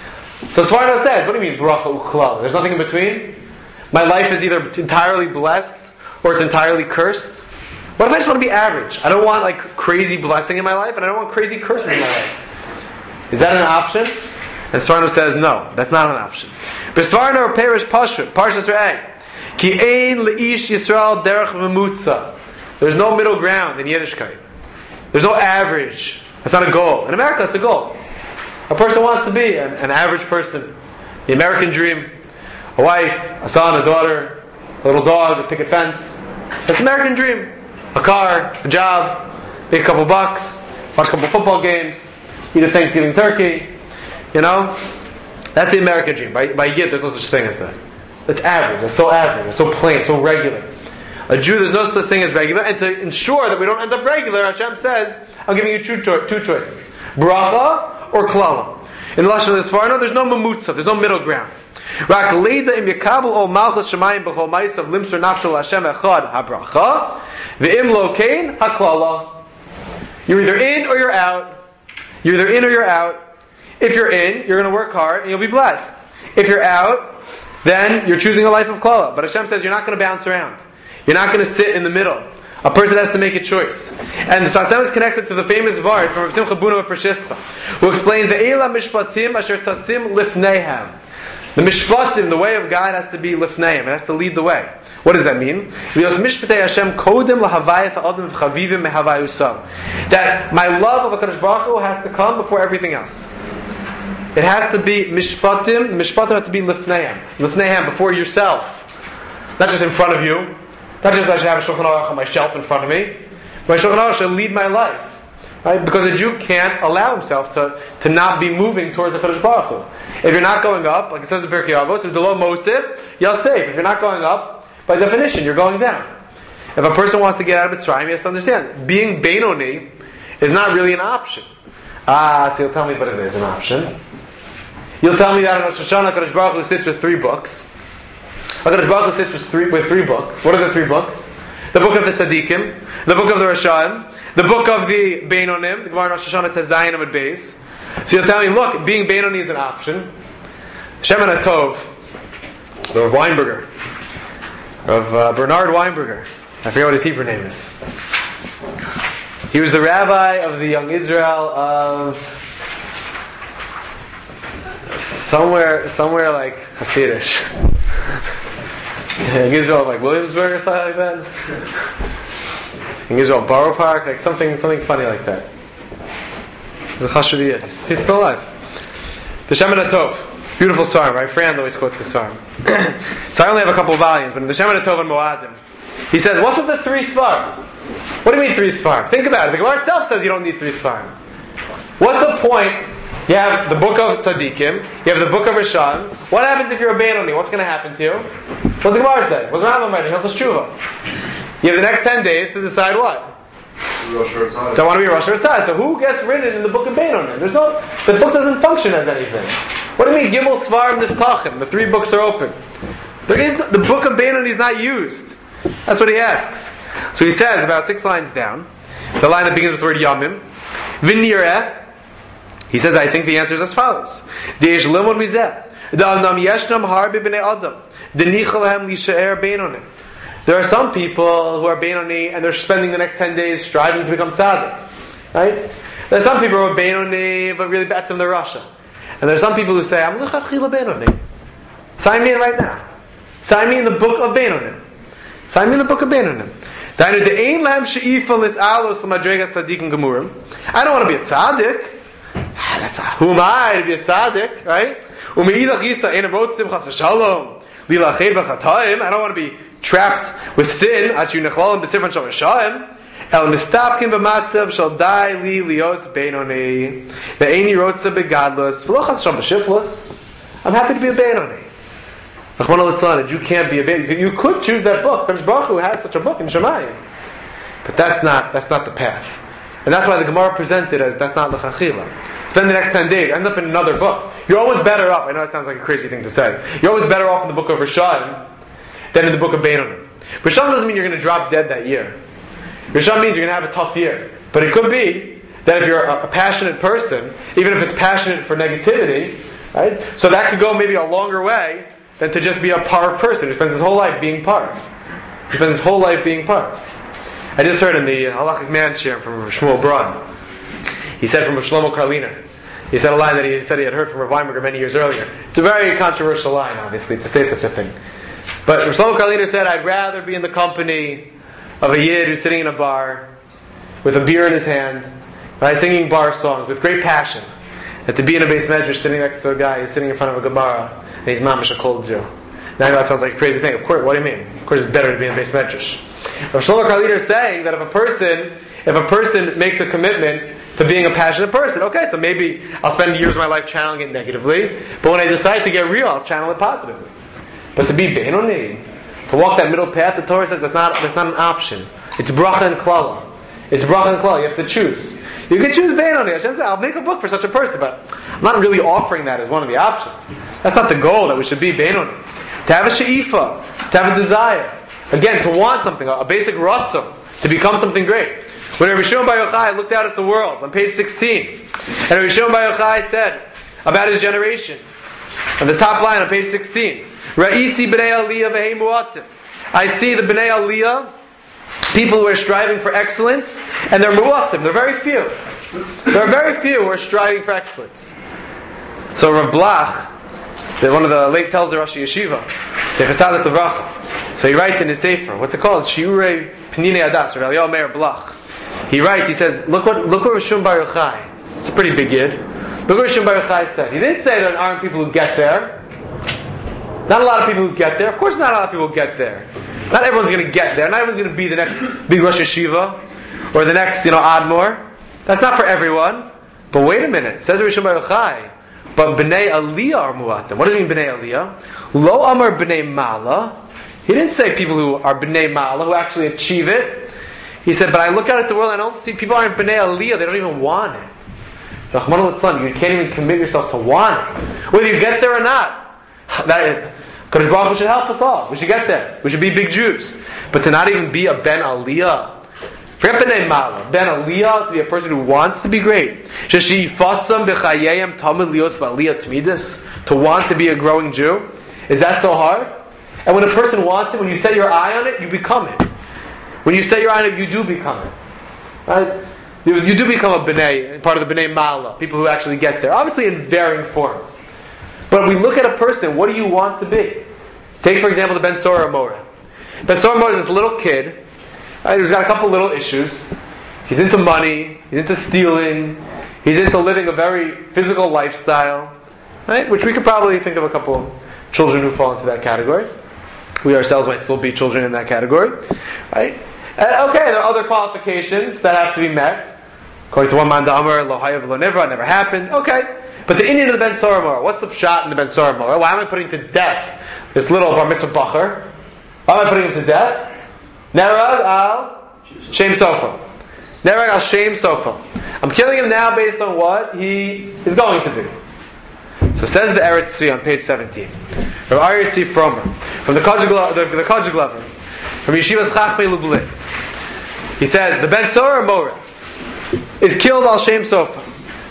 So Svarno says, what do you mean bracha uklal? There's nothing in between? My life is either entirely blessed or it's entirely cursed? What if I just want to be average? I don't want like crazy blessing in my life and I don't want crazy cursing in my life. Is that an option? And Svarno says, no, that's not an option. But Svarno perish pashut, parshas re'eh. Ki ein leish Yisrael derech memutza. There's no middle ground in Yiddishkeit. There's no average. That's not a goal. In America, it's a goal. A person wants to be an, an average person. The American dream. A wife, a son, a daughter, a little dog, a picket fence. That's the American dream. A car, a job, make a couple bucks, watch a couple football games, eat a Thanksgiving turkey. You know? That's the American dream. By, by Yid, there's no such thing as that. That's average. That's so average. It's so plain. So regular. A Jew, there's no such thing as regular. And to ensure that we don't end up regular, Hashem says, I'm giving you two, cho- two choices. Bracha or klala. In the Lashon of the Sfarno, there's no mamutza, there's no middle ground. Rak leida im yakabel ol malchus shemayim b'chol ma'asav limser nafsho l'Hashem echad habracha ve'im lo kein haklala. You're either in or you're out. You're either in or you're out. If you're in, you're going to work hard and you'll be blessed. If you're out, then you're choosing a life of klala. But Hashem says you're not going to bounce around. You're not going to sit in the middle. A person has to make a choice. And the Hashem is connected to the famous Vard from Rav Simcha Bunim of Pershischa, who explains the Eila Mishpatim Asher Tasim Lifneihem. The Mishpatim, the way of God, has to be Lifneihem. It has to lead the way. What does that mean? That my love of HaKadosh Baruch Hu has to come before everything else. It has to be Mishpatim. The Mishpatim have to be Lifneihem. Lifneihem, before yourself. Not just in front of you. Not just I should have a Shulchan Aruch on my shelf in front of me. My Shulchan Aruch should lead my life. Right? Because a Jew can't allow himself to, to not be moving towards the Kadosh Baruch Hu. If you're not going up, like it says in Pirkei Avos, if Delo Mosif, Yasef. If you're not going up, by definition, you're going down. If a person wants to get out of Mitzrayim, he has to understand, being Benoni is not really an option. Ah, so you'll tell me what it is, an option. You'll tell me that in Rosh Hashanah, HaKadosh Baruch Hu sits with three books. HaKadosh Baruch Hu sits with three, with three books. What are the three books? The book of the Tzaddikim, the book of the Rashaim, the book of the Beinonim, the Gemara in Rosh Hashanah Tezayin Amud Beis. So you'll tell me, look, being Benoni is an option. Shemen HaTov, the Rav Weinberger, of uh, Bernard Weinberger. I forget what his Hebrew name is. He was the rabbi of the Young Israel of somewhere, somewhere like Hasidish. Young Israel, like Williamsburg or something like that. Young Israel Borough Park, like something, something funny like that. He's a Chashuv Yid. He's, he's still alive. The Shemen HaTov, beautiful Svarim. Right? Fran always quotes the Svarim. So I only have a couple of volumes, but in the Shemen HaTov and Moadim, he says, what's with the three Svarim? What do you mean three Svarim? Think about it. The Gemara itself says you don't need three Svarim. What's the point? You have the book of Tzaddikim, you have the book of Rishon. What happens if you're a Benoni? What's going to happen to you? What's the Gemara say? What's the Rambam writing? Hilchos Tshuva. You have the next ten days to decide what? Rosh Hashanah. Don't want to be Rosh Hashanah. So who gets written in the book of Benoni? There's no. The book doesn't function as anything. What do you mean Gimel Svarim Niftachim? The three books are open. There is no, the book of Benoni is not used. That's what he asks. So he says about six lines down, the line that begins with the word Yamim, V'nireh. He says, I think the answer is as follows: De'esh limon mizeh, da'anam yeshnam harbe b'nei adam, de'nichal hem lishaer beinonim. There are some people who are Benoni and they're spending the next ten days striving to become tzaddik. Right? There are some people who are Benoni but really bats in the Russia. And there are some people who say, I'm l'chadchila Benoni. Sign me in right now. Sign me in the book of Benoni. Sign me in the book of Benoni. I don't want to be a tzaddik. That's a, who am I to be a tzaddik, right? I don't want to be trapped with sin. El mistapkin b'matzav shall die li lios Benoni. Ve'eni rotza begadlus. V'lochas sham b'shiflus. I'm happy to be a Benoni. Rachmana litzlan, you can't be a Benoni. You could choose that book. Kadosh Baruch Hu has such a book in Shemayim, but that's not that's not the path. And that's why the Gemara presents it as that's not l'chachila. Spend the next ten days, end up in another book. You're always better off. I know it sounds like a crazy thing to say. You're always better off in the book of Rishon than in the book of Beinonim. Rishon doesn't mean you're going to drop dead that year. Rishon means you're going to have a tough year. But it could be that if you're a, a passionate person, even if it's passionate for negativity, right? So that could go maybe a longer way than to just be a parv person who spends his whole life being parv. He spends his whole life being parv. I just heard in the Halachic Man Shir from Shmuel Broad. He said from Shlomo Karliner. He said a line that he said he had heard from Rav Weinberger many years earlier. It's a very controversial line, obviously, to say such a thing. But Shlomo Karliner said, I'd rather be in the company of a yid who's sitting in a bar with a beer in his hand, right, singing bar songs with great passion, than to be in a base medrash sitting next to a guy who's sitting in front of a Gemara and he's mamish a cold Jew. Now that sounds like a crazy thing. Of course, what do you mean? Of course, it's better to be in base medrash. Rav Shlomo Karliner is saying that if a person, if a person makes a commitment to being a passionate person, okay, so maybe I'll spend years of my life channeling it negatively, but when I decide to get real, I'll channel it positively. But to be Benoni, to walk that middle path, the Torah says that's not that's not an option. It's bracha and klala. It's bracha and klala. You have to choose. You can choose Benoni. Hashem said, I'll make a book for such a person, but I'm not really offering that as one of the options. That's not the goal, that we should be Benoni. To have a she'ifa, to have a desire. Again, to want something, a basic ratzon, to become something great. When Rabbi Shimon Bar Yochai looked out at the world on page sixteen, and Rabbi Shimon Bar Yochai said about his generation, on the top line on page sixteen, Ra'isi b'nei aliyah v'hei mu'atim. I see the b'nei aliyah, people who are striving for excellence, and they're mu'atim, they're very few. There are very few who are striving for excellence. So Rav Blach, one of the late tells the Rosh Yeshiva, Sefer Tzadik Levracha, so he writes in his Sefer, what's it called? Shiurei Pnine Adas, Rav Eliyahu Meir Blach. He writes, he says, look what look what Rav Shimon Bar Yochai, it's a pretty big yid, look what Rav Shimon Bar Yochai said. He didn't say there aren't people who get there. Not a lot of people who get there. Of course not a lot of people who get there. Not everyone's going to get there. Not everyone's going to be the next big Rosh Yeshiva or the next, you know, Admor. That's not for everyone. But wait a minute. Says Rishon Bar Yochai. But B'nai Aliyah are mu'atim. What does it mean B'nai Aliyah? Lo Amar B'nai Mala. He didn't say people who are B'nai Mala, who actually achieve it. He said, but I look out at the world and I don't see people aren't B'nai Aliyah. They don't even want it. Rahman al-Islam, you can't even commit yourself to want it. Whether you get there or not. That, Kadosh Baruch Hu should help us all. We should get there. We should be big Jews. But to not even be a Ben Aliyah. Forget B'nai Mala. Ben Aliyah, to be a person who wants to be great. To want to be a growing Jew. Is that so hard? And when a person wants it, when you set your eye on it, you become it. When you set your eye on it, you do become it. Right? You, you do become a B'nai, part of the B'nai Mala, people who actually get there. Obviously in varying forms. But we look at a person, what do you want to be? Take, for example, the Ben Sora Mora. Ben Sora Mora is this little kid, right, who's got a couple little issues. He's into money, he's into stealing, he's into living a very physical lifestyle, right? Which we could probably think of a couple children who fall into that category. We ourselves might still be children in that category, right? And okay, there are other qualifications that have to be met. According to one man, Damar, Lo Hayav Lo Nivra, never happened. Okay. But the Indian of the Ben Sora Mora, what's the pshat in the Ben Sora Mora? Why am I putting to death this little bar mitzvah bacher? Why am I putting him to death? Nerag al Shem Sofa. Nerag al Shem Sofa. I'm killing him now based on what he is going to be. So says the Eretz Tzvi on page seventeen. Rav Aryeh Tzvi Fromer, from the Kojic the, the Kojic Glover, from Yeshivas Chachmei Lublin. He says the Ben Sora Mora is killed al Shem Sofa.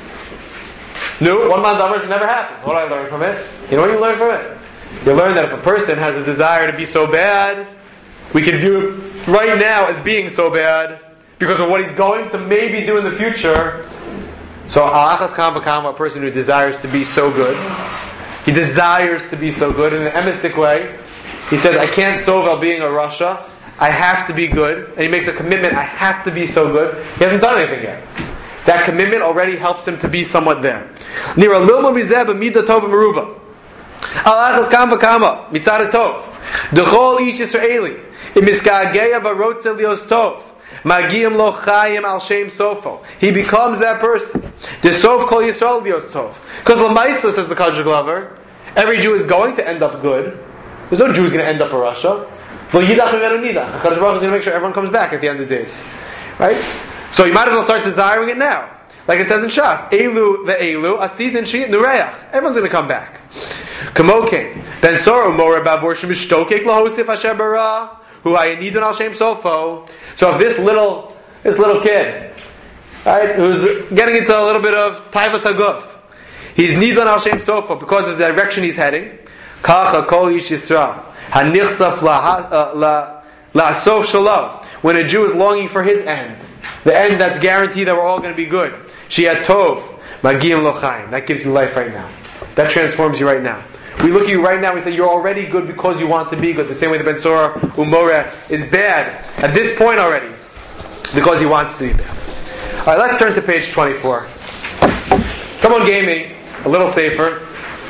No, one man damers, it never happens. What do I learn from it? You know what you learn from it? You learn that if a person has a desire to be so bad, we can view it right now as being so bad because of what he's going to maybe do in the future. So, alachas kam v'kam, a person who desires to be so good, he desires to be so good in an emistic way. He says, I can't solve while being a Rasha. I have to be good. And he makes a commitment, I have to be so good. He hasn't done anything yet. That commitment already helps him to be somewhat there. Nira lilma mizeh b'mida tov meruba. Alachas kam v'kama mitzad tov. D'chol ish Yisraeli imiskageya v'rotze lios tov. Magiyim lo chayim al shem sofo. He becomes that person. The sof kol Yisrael lios tov. Because l'maisa, says the Kojic Glover, every Jew is going to end up good. There's no Jew who's going to end up a Rasha. V'yidach v'menu nidach. HaKadosh Baruch is going to make sure everyone comes back at the end of the days. Right? So you might as well start desiring it now. Like it says in Shas, Elu ve'elu, asid and sheet nureach. Everyone's going to come back. Kamokin. Ben Sora umor bavor shemishtoke lahosif asher bara, hu hayanidun al shem sofo. So if this little, this little kid, right, who's getting into a little bit of taivas haguf, he's nidun al shem sofo because of the direction he's heading. Kacha kol ish Yisrael hanichsaf la la sof shalom. When a Jew is longing for his end, the end that's guaranteed that we're all going to be good. Shiyat tov, magiyim lochaim. That gives you life right now. That transforms you right now. We look at you right now, we say you're already good because you want to be good. The same way the Ben Sora Umoreh is bad at this point already because he wants to be bad. Alright, let's turn to page twenty-four. Someone gave me a little sefer.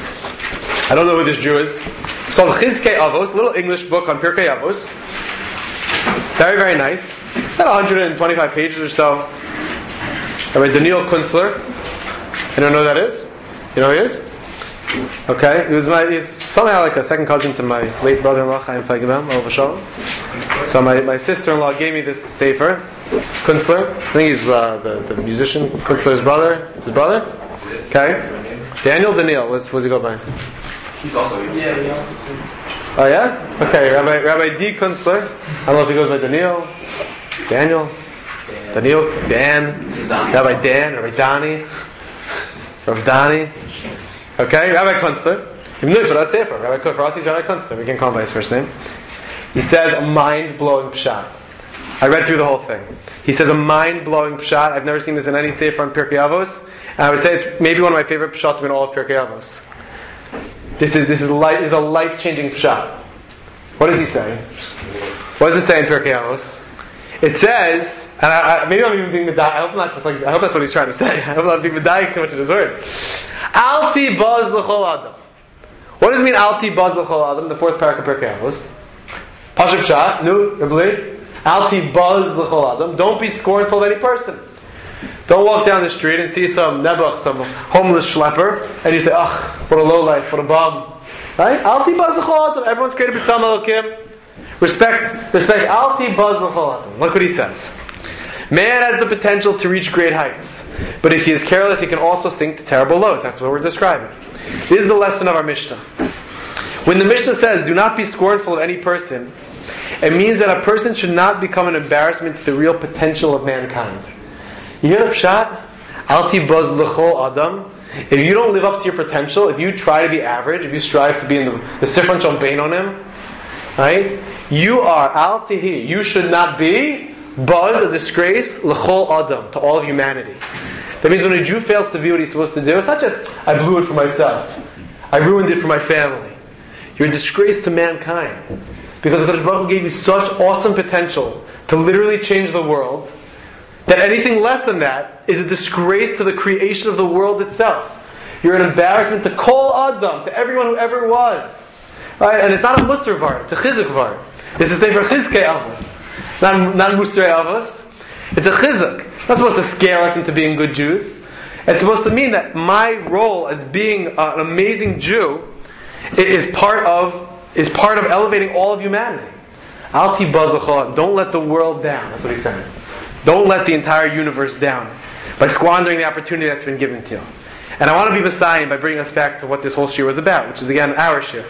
I don't know who this Jew is. It's called Chizkei Avos, a little English book on Pirkei Avos. Very, very nice. About one hundred twenty-five pages or so. I read Daniel Kunstler. Anyone know who that is? You know who he is? Okay. He was my, he's somehow like a second cousin to my late brother-in-law, Chaim Feigenbaum, Olav Shalom. So my, my sister-in-law gave me this sefer, Kunstler. I think he's uh, the, the musician, Kunstler's brother. It's his brother? Okay. Daniel Daniel, what's, what's he go by? He's also yeah, he also Oh yeah? Okay, Rabbi Rabbi D. Kunstler. I don't know if he goes by Daniel, Daniel, Daniel, Dan, Rabbi Dan, Rabbi Dani, Rabbi Dani. Okay, Rabbi Kunstler. Even though it's what I say for Rabbi for us, he's Rabbi Kunstler. We can call him by his first name. He says a mind-blowing pshat. I read through the whole thing. He says a mind-blowing pshat. I've never seen this in any sefer on Pirkei Avos, and I would say it's maybe one of my favorite pshatim in all of Pirkei Avos. This is this is, life, is a life-changing pshat. What does he say? What does it say in Pirkei Avos? It says, and I, I, maybe I'm even being medayik. I hope not just like I hope that's what he's trying to say. I hope I'm not being medayik too much in his words. Alti baz l'chol adam. What does it mean? Alti baz l'chol adam. The fourth parak of Pirkei Avos. Pashup pshat. Nu, Rebli. Alti baz l'chol adam. Don't be scornful of any person. Don't walk down the street and see some nebuch, some homeless schlepper, and you say, ugh, what a lowlife, what a bum. Right? Alti baz l'chol adam. Everyone's created b'tzalem Elokim. Respect, respect. Alti baz l'chol adam. Look what he says. Man has the potential to reach great heights, but if he is careless, he can also sink to terrible lows. That's what we're describing. This is the lesson of our Mishnah. When the Mishnah says, do not be scornful of any person, it means that a person should not become an embarrassment to the real potential of mankind. You hear the pshat? Alti baz l'chol adam. If you don't live up to your potential, if you try to be average, if you strive to be in the, the Sifran Shom Beinonim, right? You are alti, you should not be buzz, a disgrace, l'chol adam, to all of humanity. That means when a Jew fails to be what he's supposed to do, it's not just, I blew it for myself. I ruined it for my family. You're a disgrace to mankind. Because HaKadosh Baruch Hu gave you such awesome potential to literally change the world, that anything less than that is a disgrace to the creation of the world itself. You're an embarrassment to Kol Adam, to everyone who ever was. Right? And it's not a Musar Var, it's a Chizuk Var. This is Sefer Chizkei Avos. Not, not Musar Avos. It's a Chizuk. It's not supposed to scare us into being good Jews. It's supposed to mean that my role as being an amazing Jew is part of is part of elevating all of humanity. Alti baz l'chol. Don't let the world down. That's what he's saying. Don't let the entire universe down by squandering the opportunity that's been given to you. And I want to be Messiah by bringing us back to what this whole shir was about, which is again our shir.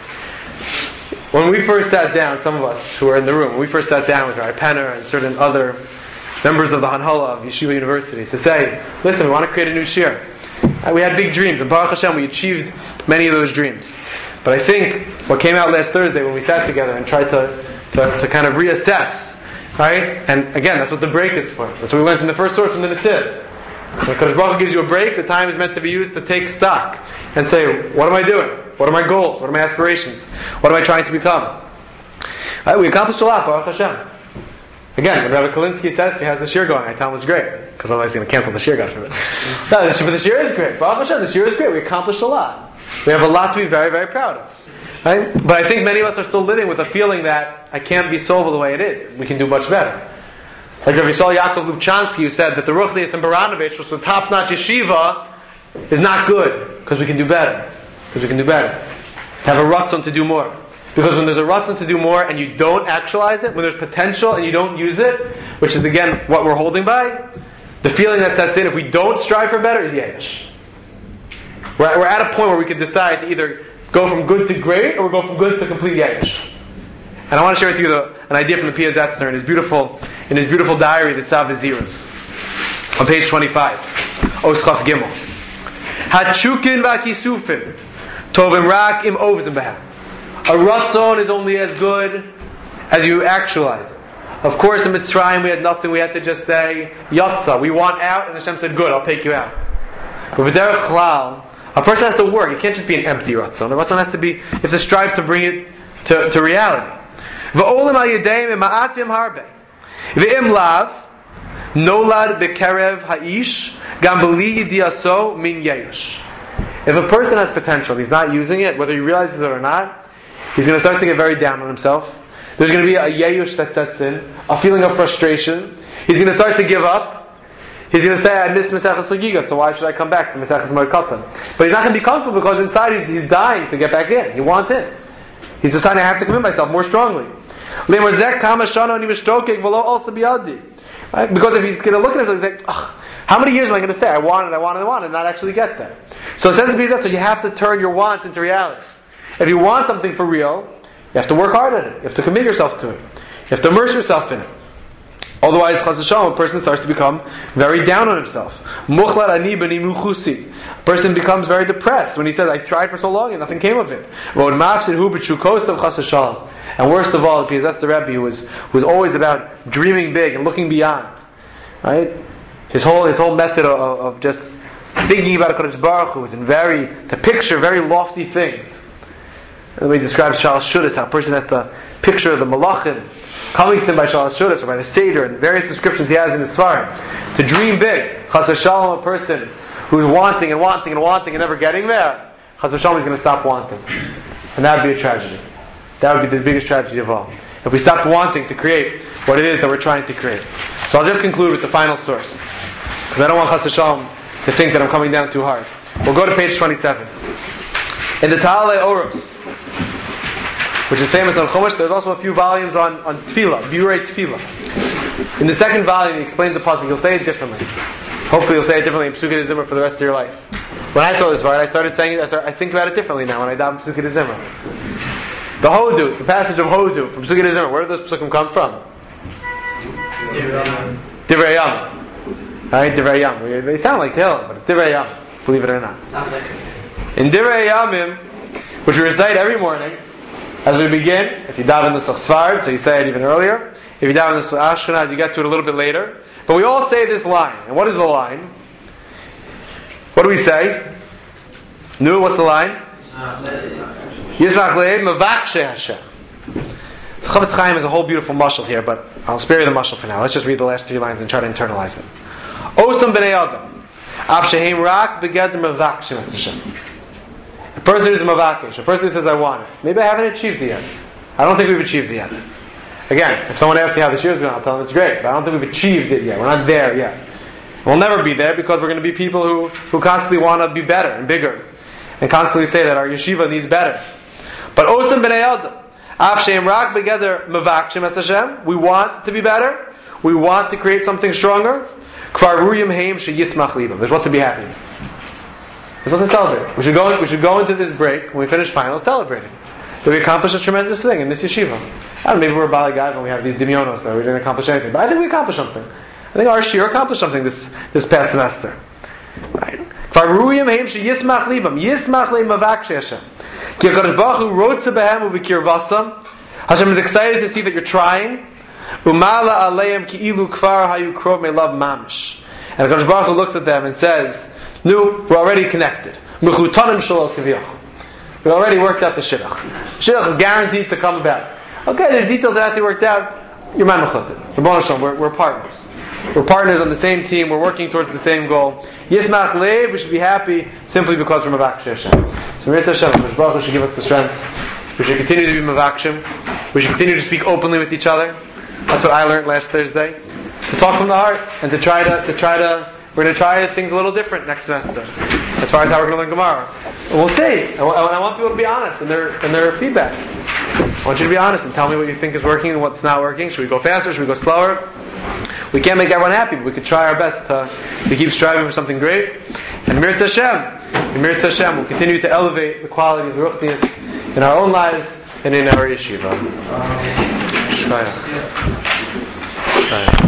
When we first sat down, some of us who are in the room, when we first sat down with Rabbi Penner and certain other members of the Hanhala of Yeshiva University to say, listen, we want to create a new shir. Uh, we had big dreams, and Baruch Hashem, we achieved many of those dreams. But I think what came out last Thursday when we sat together and tried to, to, to kind of reassess, right? And again, that's what the break is for. That's what we went in the first source from the Netziv. When Kadosh Baruch Hu gives you a break, the time is meant to be used to take stock and say, what am I doing? What are my goals? What are my aspirations? What am I trying to become? Right? We accomplished a lot, Baruch Hashem. Again, when Rabbi Kalinsky says he has the shir going, I tell him it's great. Because otherwise he's going to cancel the shir, God forbid. No, the shir, but the shir is great. Baruch Hashem, the shir is great. We accomplished a lot. We have a lot to be very, very proud of. Right? But I think many of us are still living with a feeling that I can't be Sova the way it is. We can do much better. Like Rabbi Yisrael Yaakov Lubchansky, who said that the Ruchnius and Baranovich, which was top-notch yeshiva, is not good because we can do better. Because we can do better. To have a ratzon to do more. Because when there's a ratzon to do more and you don't actualize it, when there's potential and you don't use it, which is again what we're holding by, the feeling that sets in if we don't strive for better is yesh. We're, we're at a point where we could decide to either go from good to great or go from good to complete yesh. And I want to share with you the, an idea from the Pia Zetzner in his beautiful in his beautiful diary, the Tzav V'Ziras, on page twenty-five, Oschaf Gimel. Hatshukin v'akisufin tovim rak im ovzim b'hem. A ratzon is only as good as you actualize it. Of course, in Mitzrayim we had nothing. We had to just say Yatza. We want out, and Hashem said, "Good, I'll take you out." But v'derech klal, a person has to work. It can't just be an empty ratzon. The ratzon has to be. You have to strive to bring it to, to reality. V'olim al yedeim ma'atim harbe. V'im lav nolad bekerev ha'ish gam b'li yidiaso min yesh. If a person has potential, he's not using it, whether he realizes it or not, he's going to start to get very down on himself. There's going to be a yeyush that sets in, a feeling of frustration. He's going to start to give up. He's going to say, I miss Maseches Chagiga, so why should I come back to Maseches Moed Katan? But he's not going to be comfortable because inside he's, he's dying to get back in. He wants in. He's deciding I have to commit myself more strongly. Right? Because if he's going to look at himself and say, ugh, how many years am I going to say, I want it, I want it, I want it, and not actually get there? So it says to be that, so you have to turn your want into reality. If you want something for real, you have to work hard at it. You have to commit yourself to it. You have to immerse yourself in it. Otherwise, chas v'shalom, a person starts to become very down on himself. Muchlar ani b'ni muchusi. A person becomes very depressed when he says, I tried for so long and nothing came of it. And worst of all, because that's the Rebbe who was, who was always about dreaming big and looking beyond. Right? His whole his whole method of, of just thinking about HaKadosh Baruch Hu was in very, to picture very lofty things. And the way he describes Shal Shudas, how a person has to picture the Malachim coming to him by Shal Shudas or by the Seder and various descriptions he has in his Svarim. To dream big. Chas v'shalom, a person who's wanting and wanting and wanting and never getting there, Chas v'shalom is going to stop wanting. And that would be a tragedy. That would be the biggest tragedy of all. If we stopped wanting to create what it is that we're trying to create. So I'll just conclude with the final source. because I don't want Chas V'Shalom to think that I'm coming down too hard. We'll go to page twenty-seven. In the Ta'alei Oros, which is famous on Chumash, there's also a few volumes on, on Tefillah, Biurei Tefillah. In the second volume, he explains the pasuk. He'll say it differently. Hopefully, he'll say it differently in Pesukei Zimra for the rest of your life. When I saw this part, I started saying it. I, started, I think about it differently now when I daven Pesukei Zimra. The Hodu, the passage of Hodu from Pesukei Zimra. Where do those pasukim come from? Divrei Yam. Right, Divrei Yam. They sound like Tehillim, but it's Divrei Yam. Believe it or not. Sounds like in Divrei Yamim, which we recite every morning, as we begin, if you daven the Sfard, so you say it even earlier. If you daven the Ashkenaz, you get to it a little bit later. But we all say this line. And what is the line? What do we say? Nu, what's the line? Yismach le'ed mevakshe Hashem. Chavetz Chaim is a whole beautiful mashal here, but I'll spare you the mashal for now. Let's just read the last three lines and try to internalize it. Osam b'nei Adam, av shehem rak begeder mevakshe Hashem. A person who's a mavakish, a person who says, I want it. Maybe I haven't achieved it yet. I don't think we've achieved it yet. Again, if someone asks me how this year is going, I'll tell them it's great, but I don't think we've achieved it yet. We're not there yet. We'll never be there because we're going to be people who, who constantly want to be better and bigger, and constantly say that our yeshiva needs better. But Osam b'nei Adam, av shehem rak begeder mevakshem es Hashem, we want to be better, we want to create something stronger. Kvar ruyim heim sheyismach libam. There's what to be happy. There's what to celebrate. We should go. We should go into this break when we finish finals celebrating that we accomplished a tremendous thing in this yeshiva. I don't know, maybe we're a bali guys when we have these dimyonos that we didn't accomplish anything, but I think we accomplished something. I think our shir accomplished something this this past semester. Right? Kvar ruyim heim sheyismach libam. Yismach leim mavakshe Hashem. Ki HaKadosh Baruch Hu rotze behem ubikirvasam. Hashem is excited to see that you're trying. Umala aleim ki'ilu kvar hayu krov me'lav mamish. And HaKadosh Baruch Hu looks at them and says, "Nu, we're already connected. Mechutanim shalol kiviyach. We already worked out the shidduch. Shidduch is guaranteed to come about. Okay, there's details that have to be worked out. You're my mechutin. We're, we're partners. We're partners on the same team. We're working towards the same goal. Yismach leiv. We should be happy simply because we're mavakshim Hashem. So Mirta Hashem, HaKadosh Baruch Hu should give us the strength. We should continue to be mavakshim. We should continue to speak openly with each other. That's what I learned last Thursday. To talk from the heart and to try to to try to. We're going to try things a little different next semester, as far as how we're going to learn Gemara. And we'll see. I want people to be honest in their in their feedback. I want you to be honest and tell me what you think is working and what's not working. Should we go faster? Should we go slower? We can't make everyone happy, but we could try our best to, to keep striving for something great. And Mirta Hashem, and Mirta Hashem will continue to elevate the quality of the Ruchnius in our own lives and in our yeshiva. Shkaya. Shkaya.